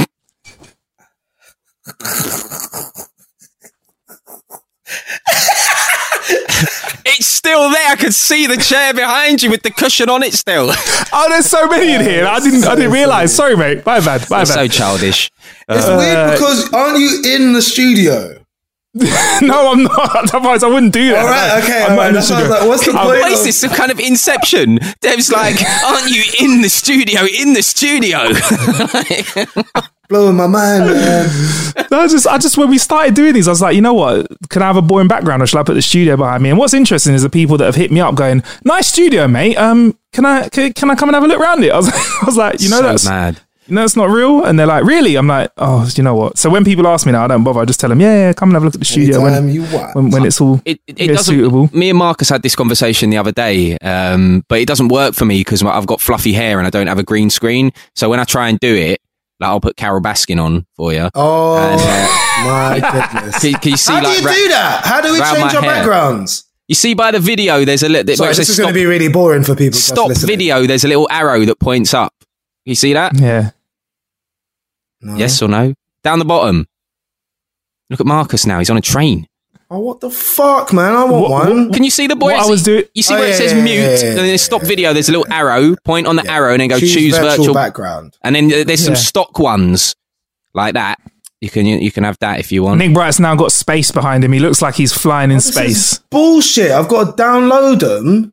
It's still there. I can see the chair behind you with the cushion on it still. Oh, there's so many in here. I didn't. I didn't realise. Sorry, mate. My bad. My bad. So childish. It's uh, weird because aren't you in the studio? No, I'm not. Otherwise, I wouldn't do that. All right, okay. I'm not in the studio. Like, what's the point? What is this? Some kind of Inception? Dev's like, aren't you in the studio? In the studio. Blowing my mind, man. No, I just, I just, when we started doing these, I was like, you know what? Can I have a boring background, or shall I put the studio behind me? And what's interesting is the people that have hit me up going, "Nice studio, mate. Um, can I, can, can I come and have a look around it?" I was, I was like, you know, so that's mad. You know, it's not real. And they're like, really? I'm like, oh, you know what? So when people ask me now, I don't bother. I just tell them, yeah, yeah, come and have a look at the studio when, you want. when when it's all it, it, it doesn't, suitable. Me and Marcus had this conversation the other day, um, but it doesn't work for me because I've got fluffy hair and I don't have a green screen. So when I try and do it, like, I'll put Carol Baskin on for you. Oh, and, uh, my goodness. Can, can you see, How like, do you ra- do that? How do we change our hair? backgrounds? You see by the video, there's a little... Sorry, this is going to be really boring for people. Stop video, there's a little arrow that points up. You see that? Yeah. No. Yes or no? Down the bottom. Look at Marcus now. He's on a train. Oh, what the fuck, man? I want What- one. Can you see the boy? What I was doing- You see Oh, where yeah, it says yeah, mute, yeah, yeah, and then yeah, stop yeah. video. There's a little arrow. Point on the arrow, and then go choose, Choose virtual, virtual background. And then there's some Yeah. stock ones like that. You can you can have that if you want. Nick Bright's now got space behind him. He looks like he's flying in This is space. bullshit. I've got to download them.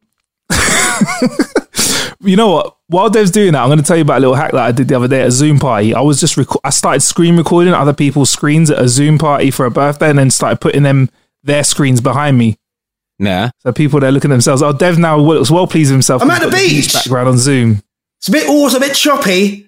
You know what? While Dev's doing that, I'm going to tell you about a little hack that I did the other day at a Zoom party. I was just reco- I started screen recording other people's screens at a Zoom party for a birthday, and then started putting them their screens behind me. Yeah. So people there looking at themselves. Oh, Dev now looks well pleased with himself. I'm He's at the got huge beach. Background on Zoom. It's a bit, oh, it's a bit choppy.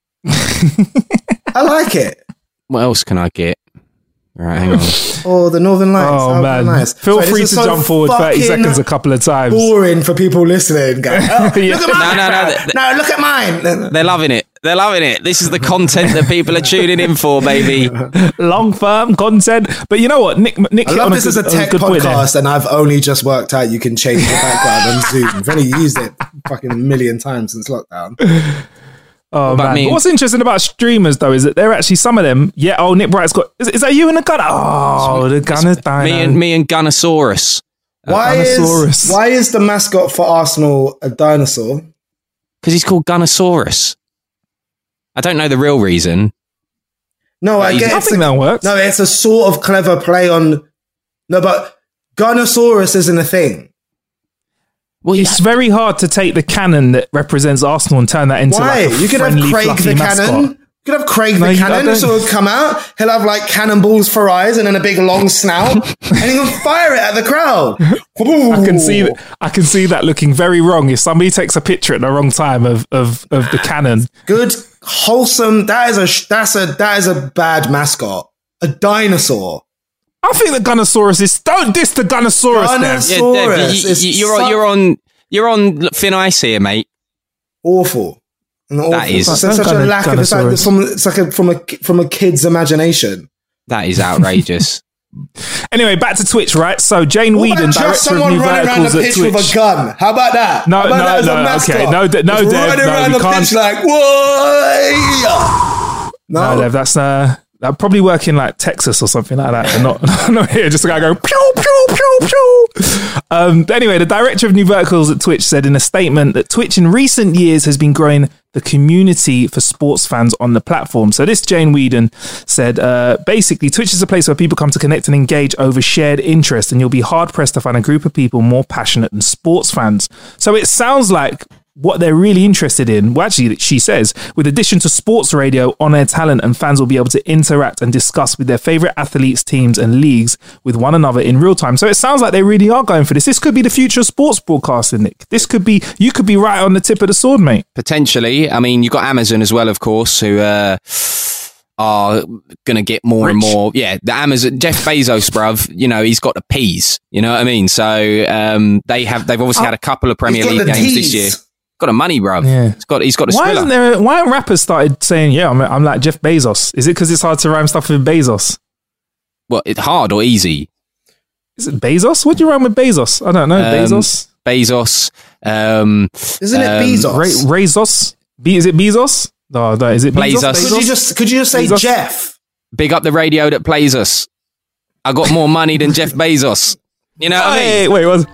I like it. What else can I get? Right, hang on. Oh, the Northern Lights. Oh, How man. nice. Feel Sorry, this free is to so jump forward thirty fucking seconds a couple of times. Boring for people listening. Going, oh, Yeah. Look at my No, no, no, background. th- No, look at mine. They're loving it. They're loving it. This is the content that people are tuning in for, baby. Long firm content. But you know what? Nick, Nick I hit love on this a as a good, tech good point there. podcast, and I've only just worked out you can change the background on Zoom. I've only used it fucking a million times since lockdown. Oh, But man. me- But what's interesting about streamers, though, is that they're actually some of them. Yeah, oh, Nick Bright's got. Is, is that you and the gunner? Oh, the gunner's dying. Me and me and Gunnosaurus. Why is, Gunnosaurus. why is the mascot for Arsenal a dinosaur? Because he's called Gunnosaurus. I don't know the real reason. No, I he's- get I it's think a, that works. No, it's a sort of clever play on. No, but Gunnosaurus isn't a thing. Well, It's very hard to take the cannon that represents Arsenal and turn that into Why? like a You could have friendly, Craig fluffy the mascot. Cannon. You could have Craig No, the you- I Cannon. don't- So he'll come out. He'll have like cannonballs for eyes and then a big long snout, and he'll fire it at the crowd. I can see that. I can see that looking very wrong if somebody takes a picture at the wrong time of of, of the cannon. Good, wholesome. That is a sh- that's a that is a bad mascot. A dinosaur. I think the Gunnosaurus is. Don't diss the Gunnosaurus, Dev. Yeah, Saurus. Dev, you, It's you, you're on, so- you're on you're on thin ice here, mate. Awful. And awful. That is- It's such a Gunno- lack of. It's like, Gunnosaurus. from, it's like a, from a from a kid's imagination. That is outrageous. Anyway, back to Twitch, right? So Jane What Whedon, about just director of someone New running around Verticals the at pitch Twitch. with a gun? How about that? No, How about no, that as a no, mascot? okay, no, d- no, Just Dev, running no, around we the can't- pitch like whoa. No, Dev, that's uh, that probably work in like Texas or something like that, and not not here. Just a guy go pew pew pew pew. Um, but anyway, the director of New Verticals at Twitch said in a statement that Twitch in recent years has been growing the community for sports fans on the platform. So this Jane Whedon said, uh, basically, Twitch is a place where people come to connect and engage over shared interest, and you'll be hard pressed to find a group of people more passionate than sports fans. So it sounds like what they're really interested in, well, actually, she says, with addition to sports radio, on-air talent and fans will be able to interact and discuss with their favorite athletes, teams, and leagues with one another in real time. So it sounds like they really are going for this. This could be the future of sports broadcasting, Nick. This could be, you could be right on the tip of the sword, mate. Potentially. I mean, you've got Amazon as well, of course, who uh, are going to get more and Rich. more. Yeah, the Amazon, Jeff Bezos, bruv, you know, he's got the P's, you know what I mean? So um, they have, they've obviously had a couple of Premier He's got League the games T's. this year. Got the money, bruv. Yeah. He's got, he's got the Why Skrilla. isn't there? Why aren't rappers started saying, "Yeah, I'm, I'm like Jeff Bezos"? Is it because it's hard to rhyme stuff with Bezos? What, it's hard or easy? Is it Bezos? What do you rhyme with Bezos? I don't know. Um, Bezos. Bezos. Um, Isn't it um, Bezos? Ra- Razos. Be- is it Bezos? No, no. Is it Bezos? Blazos. Could you just could you just say Bezos? Jeff? Big up the radio that plays us. I got more money than Jeff Bezos. You know what I mean? Hey, wait, what?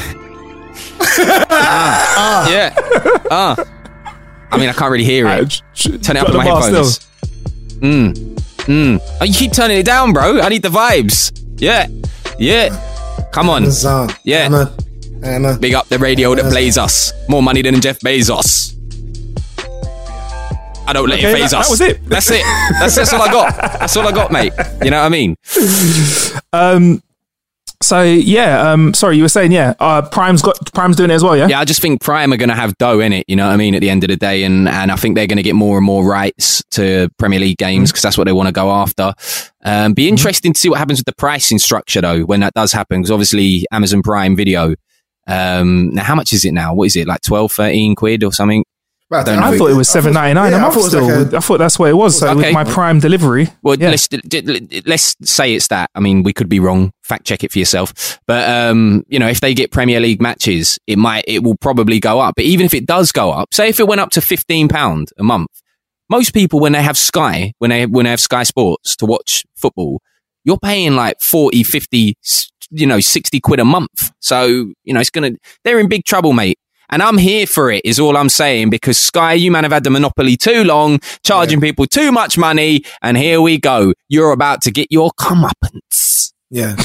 Ah, yeah. Ah. I mean, I can't really hear Uh, it. sh- sh- Turn it up got on my the bar headphones. still. Mm. Mm. Oh, you keep turning it down, bro. I need the vibes. Yeah. Yeah. Come on. Amazon. Yeah. Emma. Emma. Big up the radio that plays us. More money than Jeff Bezos. I don't let Okay, it phase that- us. that was it. That's it. That's, that's all I got. That's all I got, mate. You know what I mean? Um. So yeah. Um. Sorry, you were saying yeah. Uh. Prime's got Prime's doing it as well. Yeah. Yeah, I just think Prime are going to have dough in it, you know what I mean, at the end of the day. And, and I think they're going to get more and more rights to Premier League games because that's what they want to go after. Um, be interesting to see what happens with the pricing structure, though, when that does happen, because obviously Amazon Prime Video. Um, now, how much is it now? What is it, like twelve, thirteen quid or something? Right, don't I know. thought it was seven ninety nine yeah, a I month thought it was still. like a- I thought that's what it was. So Okay. with my Prime delivery, Well, yeah. let's let's say it's that. I mean, we could be wrong. Fact check it for yourself. But um, you know, if they get Premier League matches, it might, it will probably go up. But even if it does go up, say if it went up to fifteen pound a month, most people when they have Sky, when they when they have Sky Sports to watch football, you're paying like forty, fifty, you know, sixty quid a month. So, you know, it's going to, they're in big trouble, mate. And I'm here for it, is all I'm saying, because Sky, you man have had the monopoly too long, charging yeah. people too much money, and here we go. You're about to get your comeuppance. Yeah.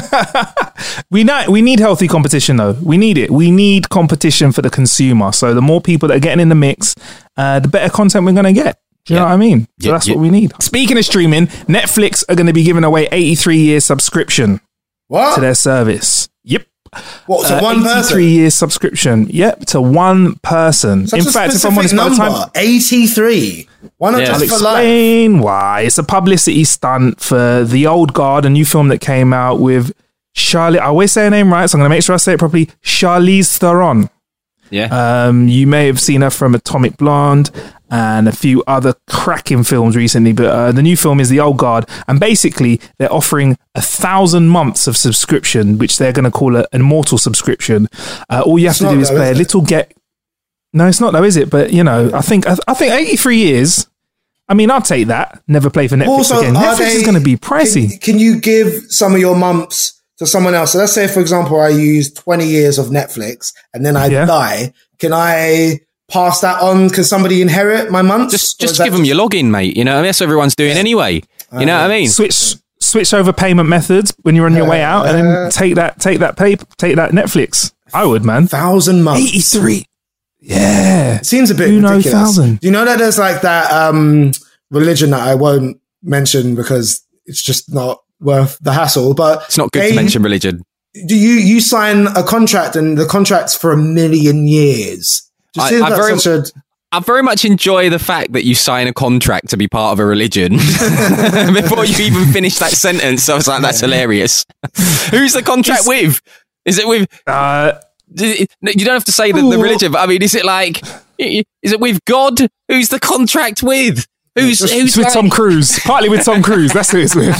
we not, we need healthy competition, though. We need it. We need competition for the consumer. So the more people that are getting in the mix, uh, the better content we're going to get. Do you yeah. know what I mean? So yeah, that's yeah. what we need. Speaking of streaming, Netflix are going to be giving away eighty-three year subscription what? to their service. Yep. What, to uh, one person? eighty-three year subscription. Yep, to one person. Such in a fact, if I'm specific honest, by the number, time eighty-three. Why not yeah. just I'll for life? explain why. It's a publicity stunt for The Old Guard, a new film that came out with Charlie. I always say her name right, so I'm going to make sure I say it properly. Charlize Theron. Yeah. Um, you may have seen her from Atomic Blonde and a few other cracking films recently, but uh, the new film is The Old Guard, and basically they're offering a thousand months of subscription, which they're going to call an immortal subscription. Uh, all you have it's to do is though, play is a little get. No, it's not though, is it? But you know, I think I, I think eighty-three years. I mean, I'll take that. Never play for Netflix also, again. Netflix they, is going to be pricey. Can, can you give some of your months to someone else? So let's say, for example, I use twenty years of Netflix and then I yeah. die. Can I pass that on? Can somebody inherit my months? Just, just give them your login, mate. You know, I mean, that's what everyone's doing yeah. anyway. You uh, know what I mean? Switch, switch over payment methods when you're on your uh, way out, and then take that, take that pay, take that Netflix. I would, man. Thousand months, eighty-three. Yeah, it seems a bit Who ridiculous. Thousand? Do you know that there's like that um, religion that I won't mention because it's just not worth the hassle? But it's not good they, to mention religion. Do you you sign a contract and the contract's for a million years? Do you I, see I, that very, such a... I very much enjoy the fact that you sign a contract to be part of a religion. Before you even finish that sentence, I was like, that's hilarious. Who's the contract it's, with? Is it with... Uh, you don't have to say the, the religion, but I mean, is it like... Is it with God? Who's the contract with? Who's, it's who's with like, Tom Cruise? Partly with Tom Cruise. That's who it's with.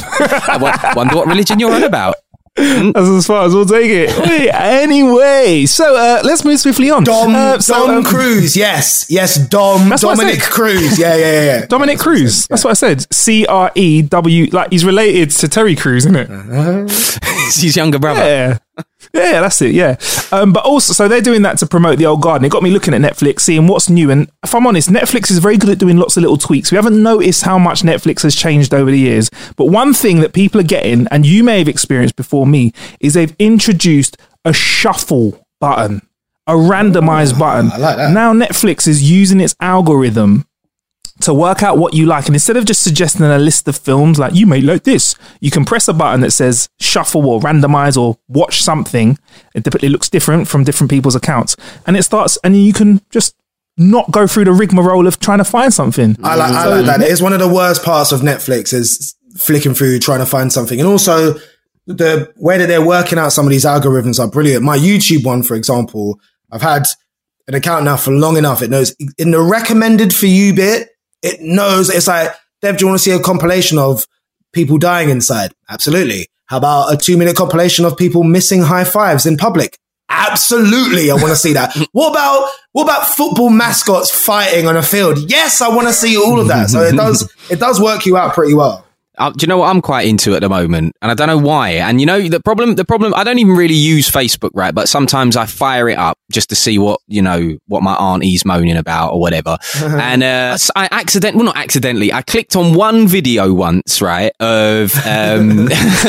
I wonder what religion you're on about. That's as far as we'll take it. Wait, anyway, so uh, let's move swiftly on. Dom, uh, so, Dom um, Cruise, yes, yes, Dom, Dominic Cruise, yeah, yeah, yeah. Dominic Cruise. That's what I said. C R E W. Like he's related to Terry Crews, isn't it? Uh-huh. It's his younger brother. Yeah. Yeah, that's it. Yeah. Um, but also, so they're doing that to promote The Old Guard. And it got me looking at Netflix, seeing what's new. And if I'm honest, Netflix is very good at doing lots of little tweaks. We haven't noticed how much Netflix has changed over the years. But one thing that people are getting, and you may have experienced before me, is they've introduced a shuffle button, a randomized oh, button. I like that. Now Netflix is using its algorithm to work out what you like. And instead of just suggesting a list of films like, you may like this, you can press a button that says shuffle or randomize or watch something. It typically looks different from different people's accounts. And it starts, and you can just not go through the rigmarole of trying to find something. I like, I like that. It's one of the worst parts of Netflix is flicking through, trying to find something. And also the way that they're working out some of these algorithms are brilliant. My YouTube one, for example, I've had an account now for long enough. It knows in the recommended for you bit, it knows, it's like, Dev, do you want to see a compilation of people dying inside? Absolutely. How about a two minute compilation of people missing high fives in public? Absolutely. I want to see that. What about, what about football mascots fighting on a field? Yes, I want to see all of that. So it does, it does work you out pretty well. Uh, do you know what I'm quite into at the moment? And I don't know why. And you know, the problem, the problem, I don't even really use Facebook, right? But sometimes I fire it up just to see what, you know, what my auntie's moaning about or whatever. And, uh, I accident, well, not accidentally, I clicked on one video once, right? Of, um,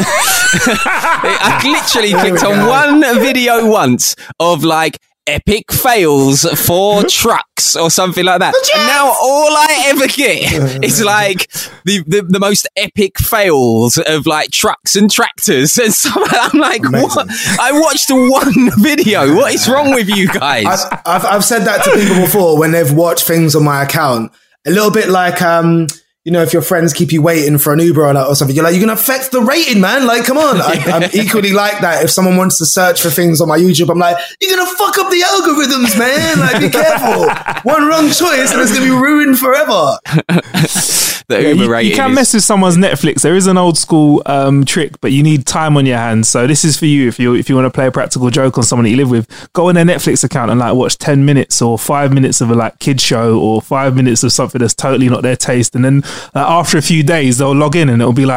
I literally clicked on one video once of like, epic fails for trucks or something like that. And now all I ever get is like the, the, the most epic fails of like trucks and tractors. And so I'm like, Amazing. What? I watched one video. What is wrong with you guys? I've, I've, I've said that to people before when they've watched things on my account. A little bit like, um, you know, if your friends keep you waiting for an Uber or, or something, you're like, you're going to affect the rating, man. Like, come on. I, I'm equally like that. If someone wants to search for things on my YouTube, I'm like, you're going to fuck up the algorithms, man. Like, be careful. One wrong choice and it's going to be ruined forever. The yeah, Uber you, rating you can is- mess with someone's Netflix. There is an old school um, trick, but you need time on your hands. So this is for you if you if you want to play a practical joke on someone that you live with. Go on their Netflix account and like watch ten minutes or five minutes of a like kid show or five minutes of something that's totally not their taste. And then uh, after a few days, they'll log in and it'll be like,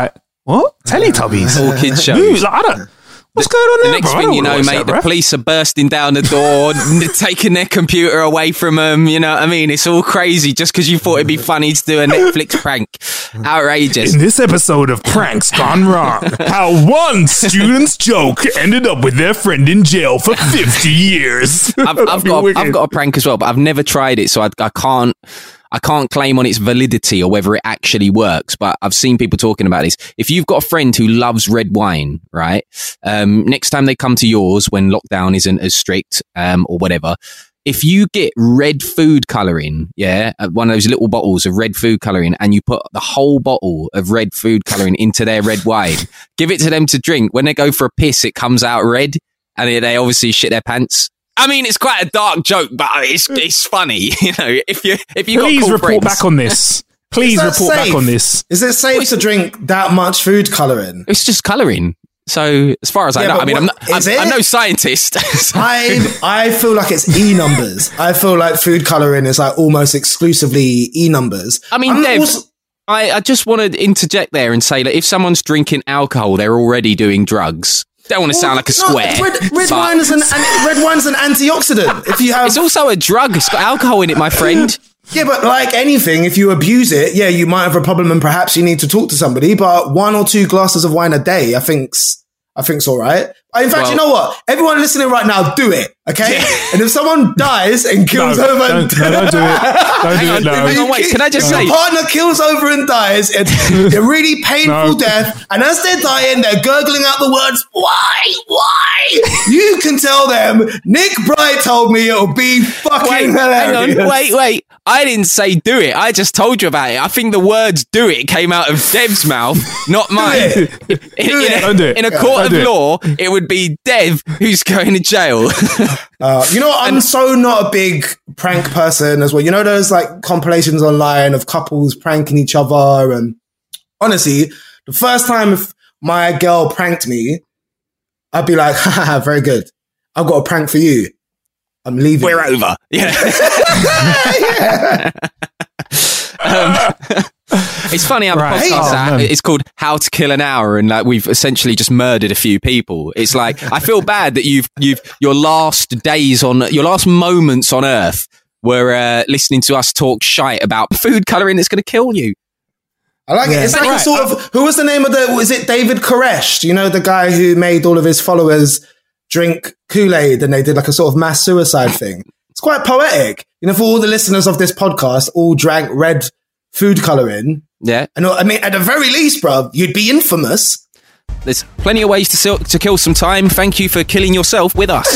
What? Teletubbies? All kids shows. Ooh, like, I don't... What's going on the there, next bro? thing you know, mate, that, the bro. police are bursting down the door, taking their computer away from them. You know what I mean? It's all crazy just because you thought it'd be funny to do a Netflix prank. Outrageous. In this episode of Pranks Gone Wrong, how one student's joke ended up with their friend in jail for fifty years. I've, I've got, a, I've got a prank as well, but I've never tried it, so I, I can't. I can't claim on its validity or whether it actually works, but I've seen people talking about this. If you've got a friend who loves red wine, right? Um, next time they come to yours when lockdown isn't as strict, um, or whatever, if you get red food colouring, yeah, one of those little bottles of red food colouring, and you put the whole bottle of red food colouring into their red wine, give it to them to drink. When they go for a piss, it comes out red, and they obviously shit their pants. I mean, it's quite a dark joke, but it's it's funny, you know. If you if you please got cool report friends. back on this. Please report safe? back on this. Is it safe to drink that much food colouring? It's just colouring. So as far as I Yeah, know, but I mean, I'm, what- not, I'm, is it? I'm no scientist. So- I I feel like it's E numbers. I feel like food colouring is like almost exclusively E numbers. I mean, I'm Dev, also- I, I just want to interject there and say that if someone's drinking alcohol, they're already doing drugs. Don't want to sound like a No, square. red, red but wine is an, an red wine's an antioxidant. If you have, it's also a drug. It's got alcohol in it, my friend. yeah, but like anything, if you abuse it, yeah, you might have a problem, and perhaps you need to talk to somebody. But one or two glasses of wine a day, I think's I think's all right. In fact, Well- you know what? Everyone listening right now, do it, okay? And if someone dies and kills No, over, don't, no, don't do it. Don't Hang do on, it. No. hang on, wait, can I just if say- your partner kills over and dies, it's a really painful No. death, and as they're dying, they're gurgling out the words, "Why? Why?" You can tell them, Nick Bright told me it'll be fucking Wait, hilarious. hang on, wait, wait. I didn't say do it. I just told you about it. I think the words "do it" came out of Dev's mouth, not mine. it. In, in it. a, Don't do it. in a Yeah, court don't of do it. law, it would be Dev who's going to jail. Uh, you know, what? I'm so not a big prank person as well. You know, those like compilations online of couples pranking each other. And honestly, the first time if my girl pranked me, I'd be like, haha, very good. I've got a prank for you. I'm leaving. We're over. Yeah. Yeah. um, it's funny how the Right. podcast Oh, that man. it's called How to Kill an Hour, and like we've essentially just murdered a few people. It's like I feel bad that you've you've your last days on your last moments on Earth were uh, listening to us talk shite about food colouring that's going to kill you. I like it. It's like a Right. sort of, who was the name of the, was it David Koresh? You know, the guy who made all of his followers drink Kool-Aid and they did like a sort of mass suicide thing. It's quite poetic. You know, for all the listeners of this podcast, all drank red food colouring. Yeah, And I mean, at the very least, bro, you'd be infamous. there's plenty of ways to sil- to kill some time. Thank you for killing yourself with us.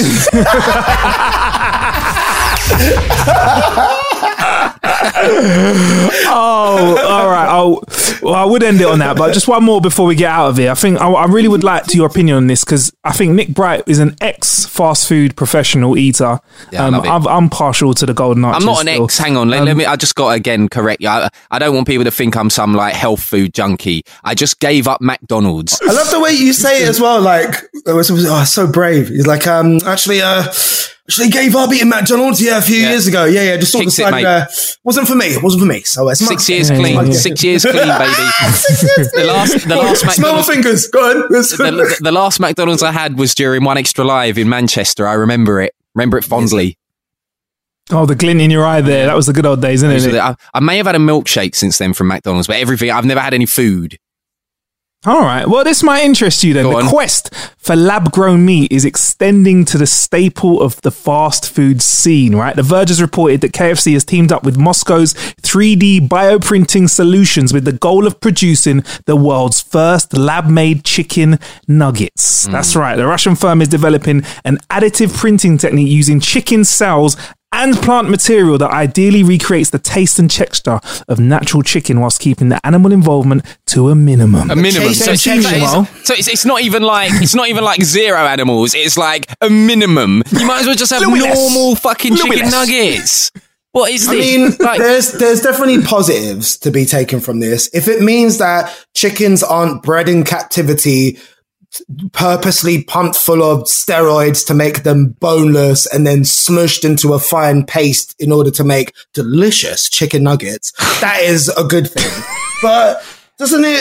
Oh, all right. I'll, well, I would end it on that, but just one more before we get out of here. I think I, I really would like to your opinion on this because I think Nick Bright is an ex fast food professional eater. Yeah, I um, love it. I'm, I'm partial to the Golden Arches. I'm not an still. ex. Hang on. Let, Um, let me. I just got to again correct you. I, I don't want people to think I'm some like health food junkie. I just gave up McDonald's. I love the way you say it as well. Like, it was, oh, so brave. He's like, um, actually, uh, actually gave up eating McDonald's, yeah, a few Yeah. years ago. Yeah, yeah, just sort of Kicks it, decided, mate. uh, wasn't for me. It wasn't for me. So it's Six years Yeah, clean. yeah, yeah. Six years clean, baby. The last, the last Smell my McDonald's. fingers. Go on. The, the last McDonald's I had was during One Extra Live in Manchester. I remember it. Remember it fondly. Oh, the glint in your eye there. That was the good old days, isn't it? I, I may have had a milkshake since then from McDonald's, but everything. I've never had any food. All right. Well, this might interest you then. Go The on. quest for lab-grown meat is extending to the staple of the fast food scene, right? The Verge has reported that K F C has teamed up with Moscow's three D bioprinting solutions with the goal of producing the world's first lab-made chicken nuggets. Mm. That's right. The Russian firm is developing an additive printing technique using chicken cells and plant material that ideally recreates the taste and texture of natural chicken whilst keeping the animal involvement to a minimum. A minimum. Taste So, and so, texture. it's, so it's, it's not even like it's not even like zero animals. It's like a minimum. You might as well just have Little bit less. normal fucking Little bit chicken less. nuggets. What is I this? mean, like, there's there's definitely positives to be taken from this. If it means that chickens aren't bred in captivity, purposely pumped full of steroids to make them boneless and then smushed into a fine paste in order to make delicious chicken nuggets, that is a good thing. But doesn't it,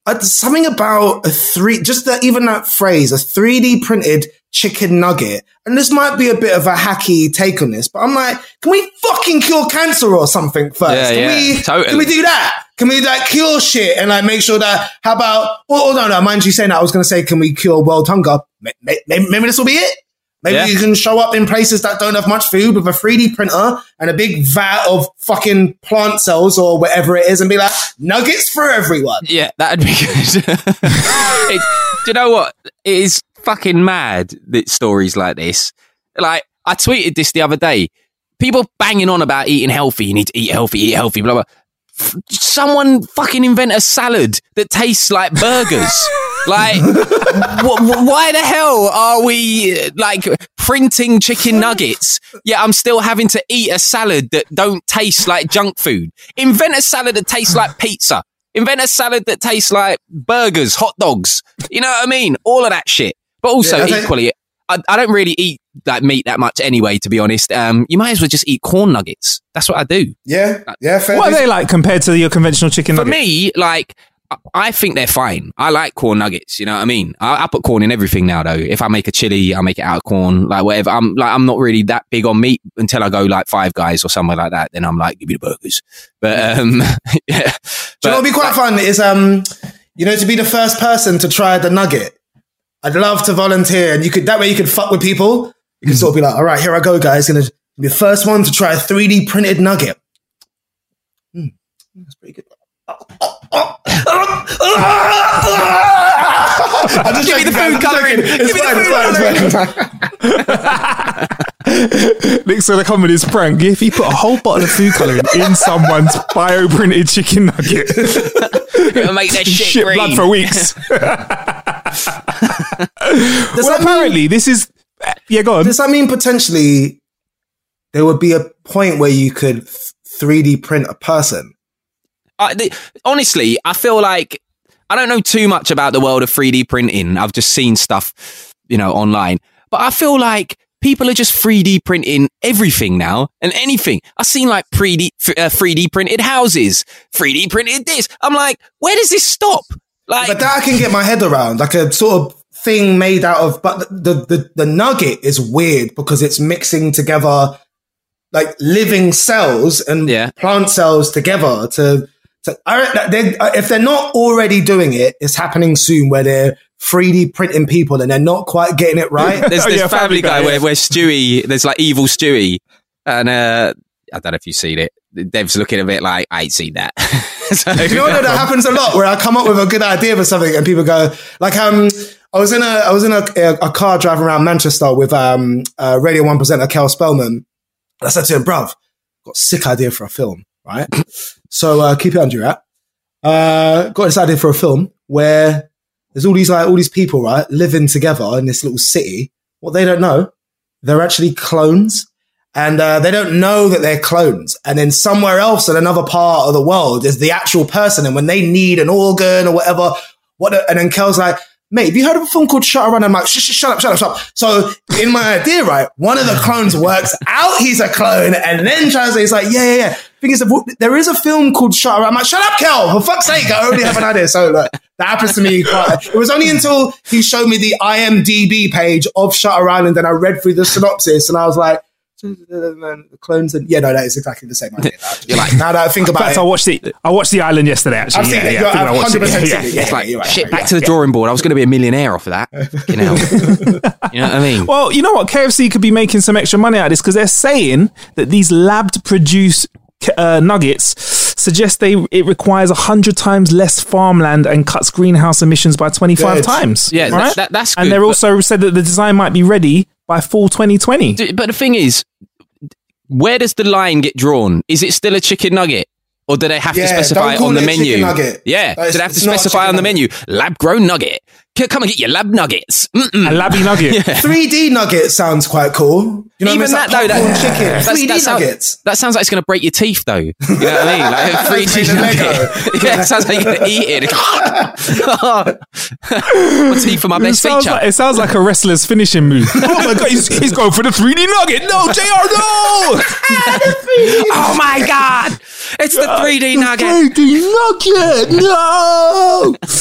uh, something about a three, just that, even that phrase, a three D printed chicken nugget. And this might be a bit of a hacky take on this, but I'm like, can we fucking cure cancer or something first? Yeah, can yeah, we, totally. can we do that? Can we like cure shit and like make sure that, how about, oh, oh no, no, mind you saying that, I was going to say, can we cure world hunger? Maybe, maybe this will be it. Maybe Yeah. you can show up in places that don't have much food with a three D printer and a big vat of fucking plant cells or whatever it is and be like, nuggets for everyone. Yeah, that'd be good. it, do you know what? It is fucking mad that stories like this. Like, I tweeted this the other day. People banging on about eating healthy. You need to eat healthy, eat healthy, blah, blah. F- Someone fucking invent a salad that tastes like burgers. Like, wh- wh- why the hell are we uh, like printing chicken nuggets? Yeah, I'm still having to eat a salad that don't taste like junk food. Invent a salad that tastes like pizza. Invent a salad that tastes like burgers, hot dogs. You know what I mean? All of that shit. But also, Yeah, I think- equally, I, I don't really eat like meat that much anyway, to be honest. Um, you might as well just eat corn nuggets. That's what I do. Yeah, yeah, fair. What are they like compared to your conventional chicken For nugget? me, like, I- I think they're fine. I like corn nuggets. You know what I mean? I, I put corn in everything now, though. If I make a chili, I make it out of corn, like whatever. I'm like, I'm not really that big on meat until I go like Five Guys or somewhere like that. Then I'm like, give me the burgers. But um, yeah. Do you know what would be quite fun is, um, you know, to be the first person to try the nugget. I'd love to volunteer, and you could that way you could fuck with people. You could sort of be like, all right, here I go, guys. Gonna be the first one to try a three D printed nugget. Mm, that's pretty good. I'm just Give me the joking, food guys, I'm colouring. joking. It's Give me fine, the it's fine, it's fine. Nick's gonna come with his prank. If he put a whole bottle of food colouring in someone's bio-printed chicken nugget, It'll make that shit, shit green. blood for weeks. Does well, that apparently, mean, this is yeah. Go on. does that mean potentially there would be a point where you could three D print a person? I, the, honestly, I feel like I don't know too much about the world of three D printing. I've just seen stuff, you know, online. But I feel like people are just three D printing everything now and anything. I've seen like three D, uh, three D printed houses, three D printed this. I'm like, where does this stop? Like, But that I can get my head around, like a sort of thing made out of, but the, the, the nugget is weird because it's mixing together like living cells and Yeah. plant cells together to, to I, they, if they're not already doing it, it's happening soon where they're three D printing people and they're not quite getting it right. there's Oh, this yeah, Family Family Guy Guy, where, yeah. where Stewie, there's like evil Stewie. And uh, I don't know if you've seen it. Dev's looking a bit like, I ain't seen that. So, Do you know what, that happens a lot where I come up with a good idea for something and people go like, um, I was in a, I was in a, a, a car driving around Manchester with, um, uh, Radio One presenter Kel Spellman. And I said to him, bruv, got a sick idea for a film, right? so, uh, keep it under your hat. Uh, got this idea for a film where there's all these, like, all these people, right, living together in this little city. What they don't know, they're actually clones. And uh, they don't know that they're clones. And then somewhere else in another part of the world is the actual person. And when they need an organ or whatever, what? The, and then Kel's like, mate, have you heard of a film called Shut Around? I'm like, shut, shut up, shut up, shut up. So in my idea, right, one of the clones works out he's a clone and then translates like, yeah, yeah, yeah. Thing is, there is a film called Shut Around. I'm like, shut up, Kel. For fuck's sake, I already have an idea. So look, that happens to me. Quite, it was only until he showed me the I M D B page of Shut Around and then I read through the synopsis and I was like, the clones and yeah, no, that is exactly the same idea. You're like, now that I think In about fact, it, I watched the I watched the Island yesterday. Actually, I've seen yeah, it. yeah, You're- I think I I've watched it. one hundred percent Yeah, seen it. yeah. it's like, you're right, shit, right, back yeah, to the yeah. drawing board. I was going to be a millionaire off of that. You know, you know what I mean? Well, you know what? K F C could be making some extra money out of this because they're saying that these labbed produced uh, nuggets suggest they it requires a hundred times less farmland and cuts greenhouse emissions by twenty five Good. times. Yeah, that- right? that- that's And good, they're but- also said that the design might be ready by fall twenty twenty. D- But the thing is, where does the line get drawn? Is it still a chicken nugget? Or do they have Yeah, to specify don't call on the it a chicken menu? nugget. Yeah, That is- do they have to it's not a specify chicken on the nugget. menu? Lab grown nugget. C- Come and get your lab nuggets. Mm-mm. A labby nugget. three D nugget sounds quite cool. You know Even what that I mean? though, It's like that, popcorn chicken. that's- three D that sound- nuggets. that sounds like it's going to break your teeth, though. You know what I mean? Like a three D It's made of nugget. Yeah, it sounds like you're going to eat it. My teeth are my It best sounds, feature. like, it sounds like a wrestler's finishing move. Oh my god, he's, he's going for the three D nugget. No, J R, no! Oh my god! It's the three D nugget. three D nugget, no!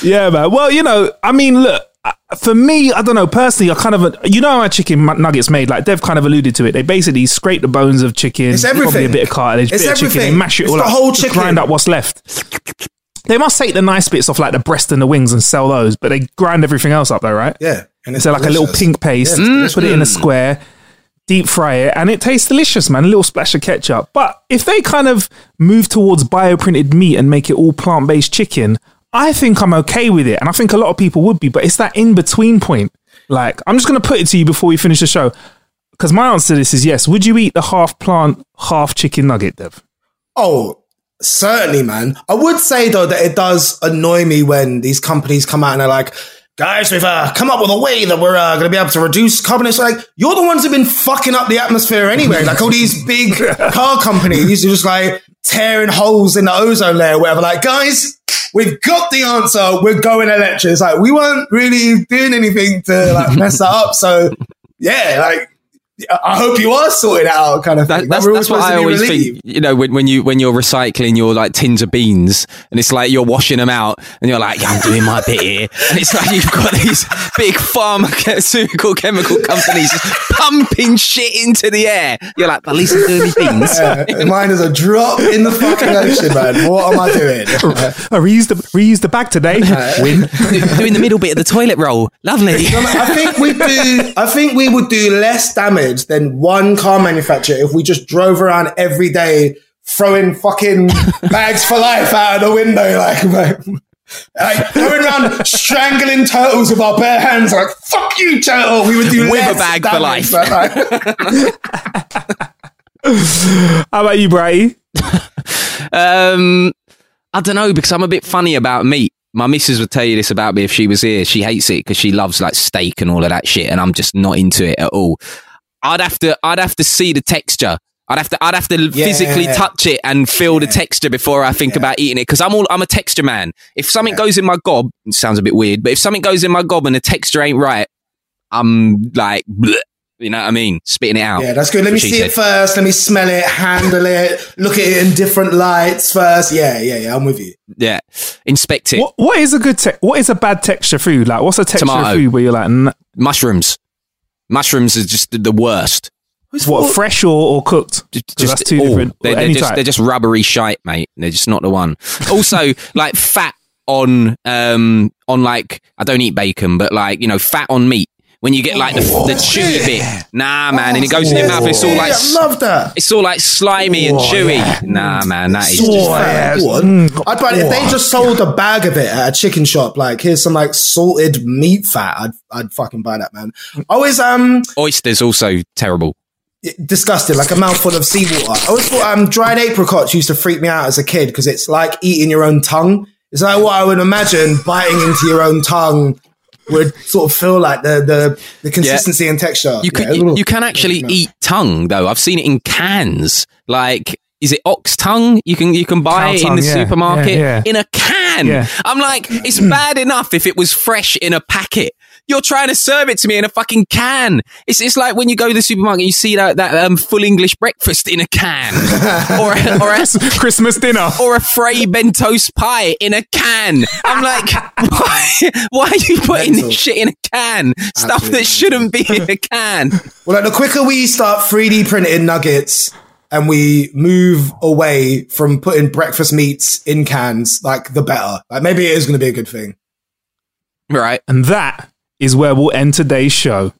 Yeah, man. Well, you know, I mean, look, for me, I don't know, personally, I kind of, you know how my chicken nuggets made, like Dev kind of alluded to it. They basically scrape the bones of chicken, It's everything. probably a bit of cartilage, It's bit of chicken, everything. they mash it It's all the up, whole just chicken. grind up what's left. They must take the nice bits off like the breast and the wings and sell those, but they grind everything else up though, right? Yeah. And it's So like a little delicious. pink paste, Yeah, it's put it in a delicious. square, deep fry it, and it tastes delicious, man. A little splash of ketchup. But if they kind of move towards bioprinted meat and make it all plant-based chicken, I think I'm okay with it. And I think a lot of people would be, but it's that in-between point. Like, I'm just going to put it to you before we finish the show, because my answer to this is yes. Would you eat the half plant, half chicken nugget, Dev? Oh, certainly, man. I would say, though, that it does annoy me when these companies come out and they're like, guys, we've uh, come up with a way that we're uh, going to be able to reduce carbon. It's like, you're the ones who've been fucking up the atmosphere anyway. Like all these big car companies are just like tearing holes in the ozone layer, whatever. Like, guys, we've got the answer. We're going electric. It's like, we weren't really doing anything to like mess that up. So, yeah, like, I hope you are sorting it out, kind of thing. That, that's Like, we're all that's what supposed to I be always relieved. think. You know, when, when you when you're recycling your like tins of beans, and it's like you're washing them out, and you're like, yeah, I'm doing my bit here, and it's like you've got these big pharmaceutical chemical companies just pumping shit into the air. You're like, at least I'm doing my beans. Yeah, mine is a drop in the fucking ocean, man. What am I doing? I reused the reused the bag today. Win. Doing the middle bit of the toilet roll. Lovely. I think we do. I think we would do less damage than one car manufacturer if we just drove around every day throwing fucking bags for life out of the window, like, like, like going around strangling turtles with our bare hands, like fuck you, turtle. We would do With less a bag for damage, life. but, like- How about you, Brighty? Um, I don't know, because I'm a bit funny about meat. My missus would tell you this about me if she was here. She hates it because she loves like steak and all of that shit, and I'm just not into it at all. I'd have to, I'd have to see the texture. I'd have to, I'd have to Yeah. physically touch it and feel the texture before I think Yeah. about eating it. Because I'm all, I'm a texture man. If something goes in my gob, it sounds a bit weird, but if something goes in my gob and the texture ain't right, I'm like, bleh, you know what I mean? Spitting it out. Yeah, that's good. Let me She see said. it first. Let me smell it, handle it, look at it in different lights first. Yeah, yeah, yeah. I'm with you. Yeah, inspect it. What what is a good te- what is a bad texture food? Like, what's a texture Tomato. of food where you're like, n- Mushrooms. Mushrooms are just the- the worst. what, fresh or, or cooked? 'Cause Just that's two all. different. They're, they're any just type. they're just rubbery shite, mate. They're just not the one. Also, like fat on um on like I don't eat bacon, but like you know fat on meat. When you get like the, the chewy bit, nah, man, and it goes in your mouth. It's all like Yeah, I love that. it's all like slimy and chewy. Nah, man, that is Sort just of bad. fat. Mm. I'd buy, if they just sold a bag of it at a chicken shop, like here's some like salted meat fat, I'd I'd fucking buy that, man. Always um Oysters also terrible. disgusting, like a mouthful of seawater. I always thought um dried apricots used to freak me out as a kid because it's like eating your own tongue. It's like what I would imagine biting into your own tongue would sort of feel like the the, the consistency and texture. You can Yeah, you, little- you can actually eat tongue though. I've seen it in cans. Like, is it ox tongue? You can you can buy Cow it in tongue, the yeah, supermarket yeah, yeah. in a can. Yeah. I'm like, it's bad enough if it was fresh in a packet. You're trying to serve it to me in a fucking can. It's it's like when you go to the supermarket, and you see that that um, full English breakfast in a can, or a, or a Christmas dinner. or a Frey Bentoast pie in a can. I'm like, why, why are you putting Mental. this shit in a can? Stuff Absolutely that shouldn't be in a can. Well, like the quicker we start three D printing nuggets and we move away from putting breakfast meats in cans, like the better. Like maybe it is going to be a good thing. Right. And that is where we'll end today's show.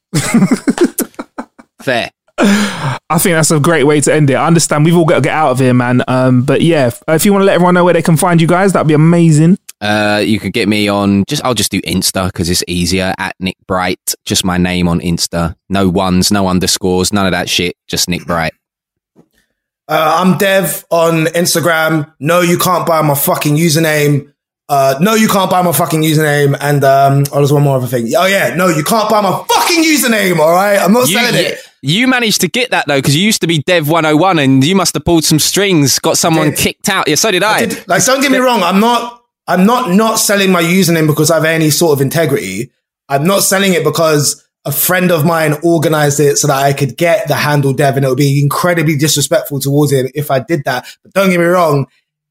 Fair. I think that's a great way to end it. I understand we've all got to get out of here, man. Um, but yeah, if, if you want to let everyone know where they can find you guys, that'd be amazing. Uh, you can get me on just, I'll just do Insta because it's easier at Nick Bright. Just my name on Insta. No ones, no underscores, none of that shit. Just Nick Bright. Uh, I'm Dev on Instagram. No, you can't buy my fucking username. Uh, no, you can't buy my fucking username. And um, oh, there's one more other thing. Oh yeah, no, you can't buy my fucking username. All right, I'm not You, selling you, it. you managed to get that though because you used to be Dev one oh one and you must have pulled some strings, got someone did. kicked out. Yeah, so did I. I did- like, don't get me wrong. I'm not. I'm not not selling my username because I have any sort of integrity. I'm not selling it because a friend of mine organized it so that I could get the handle Dev, and it would be incredibly disrespectful towards him if I did that. But don't get me wrong.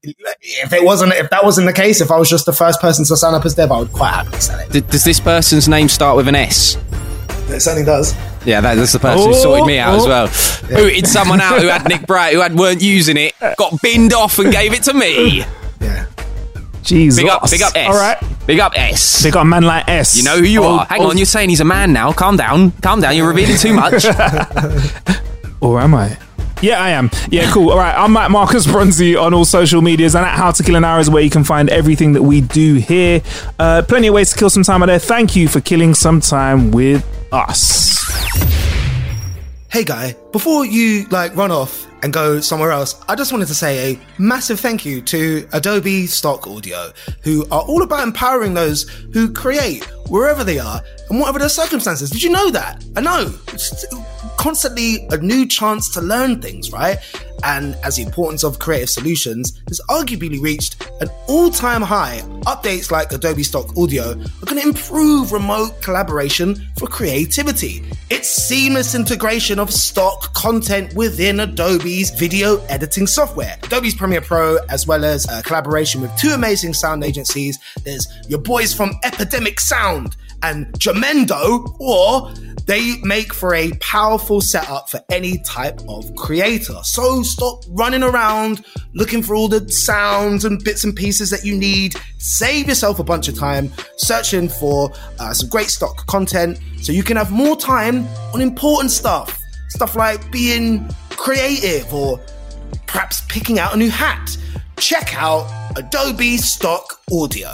if it wasn't, if that wasn't the case, if I was just the first person to sign up as dev, I would quite happily sell it. D- does this person's name start with an S? It certainly does. Yeah, that, that's the person oh, who sorted me out oh. as well. Yeah. Booted someone out who had Nick Bright, who had, weren't using it, got binned off and gave it to me. Yeah. Jesus. Big up, big up S. All right. Big up S. Big up a man like S. You know who you old, are. Hang old... on, you're saying he's a man now. Calm down. Calm down. You're revealing too much. Or am I? Yeah, I am. Yeah, cool. All right, I'm at Marcus Bronzy on all social medias and at How to Kill an Hour is where you can find everything that we do here. Uh, plenty of ways to kill some time out there. Thank you for killing some time with us. Hey guy, before you like run off and go somewhere else, I just wanted to say a massive thank you to Adobe Stock Audio, who are all about empowering those who create wherever they are and whatever their circumstances. Did you know that? I know. It's constantly a new chance to learn things, right? And as the importance of creative solutions has arguably reached an all-time high, updates like Adobe Stock Audio are going to improve remote collaboration for creativity. It's seamless integration of stock content within Adobe's video editing software. Adobe's Premiere Pro, as well as a collaboration with two amazing sound agencies. There's your boys from Epidemic Sound and Jamendo, or they make for a powerful setup for any type of creator. So stop running around looking for all the sounds and bits and pieces that you need. Save yourself a bunch of time searching for uh, some great stock content so you can have more time on important stuff. Stuff like being creative or perhaps picking out a new hat. Check out Adobe Stock Audio.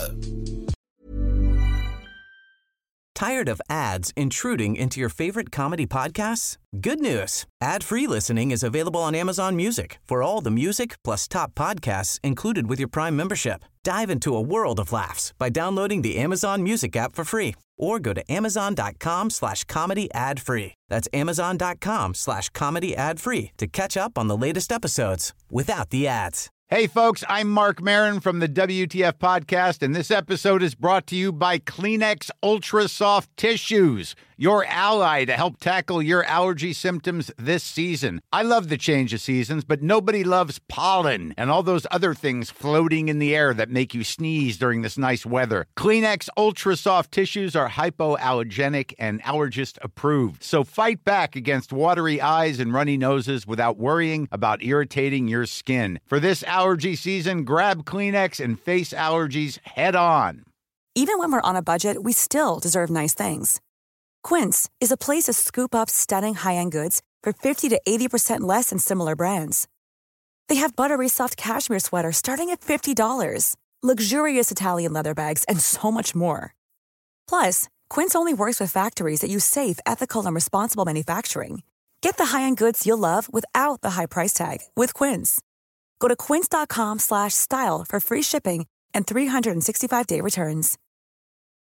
Tired of ads intruding into your favorite comedy podcasts? Good news. Ad-free listening is available on Amazon Music for all the music plus top podcasts included with your Prime membership. Dive into a world of laughs by downloading the Amazon Music app for free or go to amazon.com slash comedy ad free. That's amazon.com slash comedy ad free to catch up on the latest episodes without the ads. Hey, folks, I'm Mark Maron from the W T F Podcast, and this episode is brought to you by Kleenex Ultra Soft Tissues, your ally to help tackle your allergy symptoms this season. I love the change of seasons, but nobody loves pollen and all those other things floating in the air that make you sneeze during this nice weather. Kleenex Ultra Soft Tissues are hypoallergenic and allergist approved, so fight back against watery eyes and runny noses without worrying about irritating your skin. For this allergy season, grab Kleenex and face allergies head on. Even when we're on a budget, we still deserve nice things. Quince is a place to scoop up stunning high-end goods for fifty to eighty percent less than similar brands. They have buttery soft cashmere sweaters starting at fifty dollars, luxurious Italian leather bags, and so much more. Plus, Quince only works with factories that use safe, ethical, and responsible manufacturing. Get the high-end goods you'll love without the high price tag with Quince. Go to quince.com slash style for free shipping and three sixty-five day returns.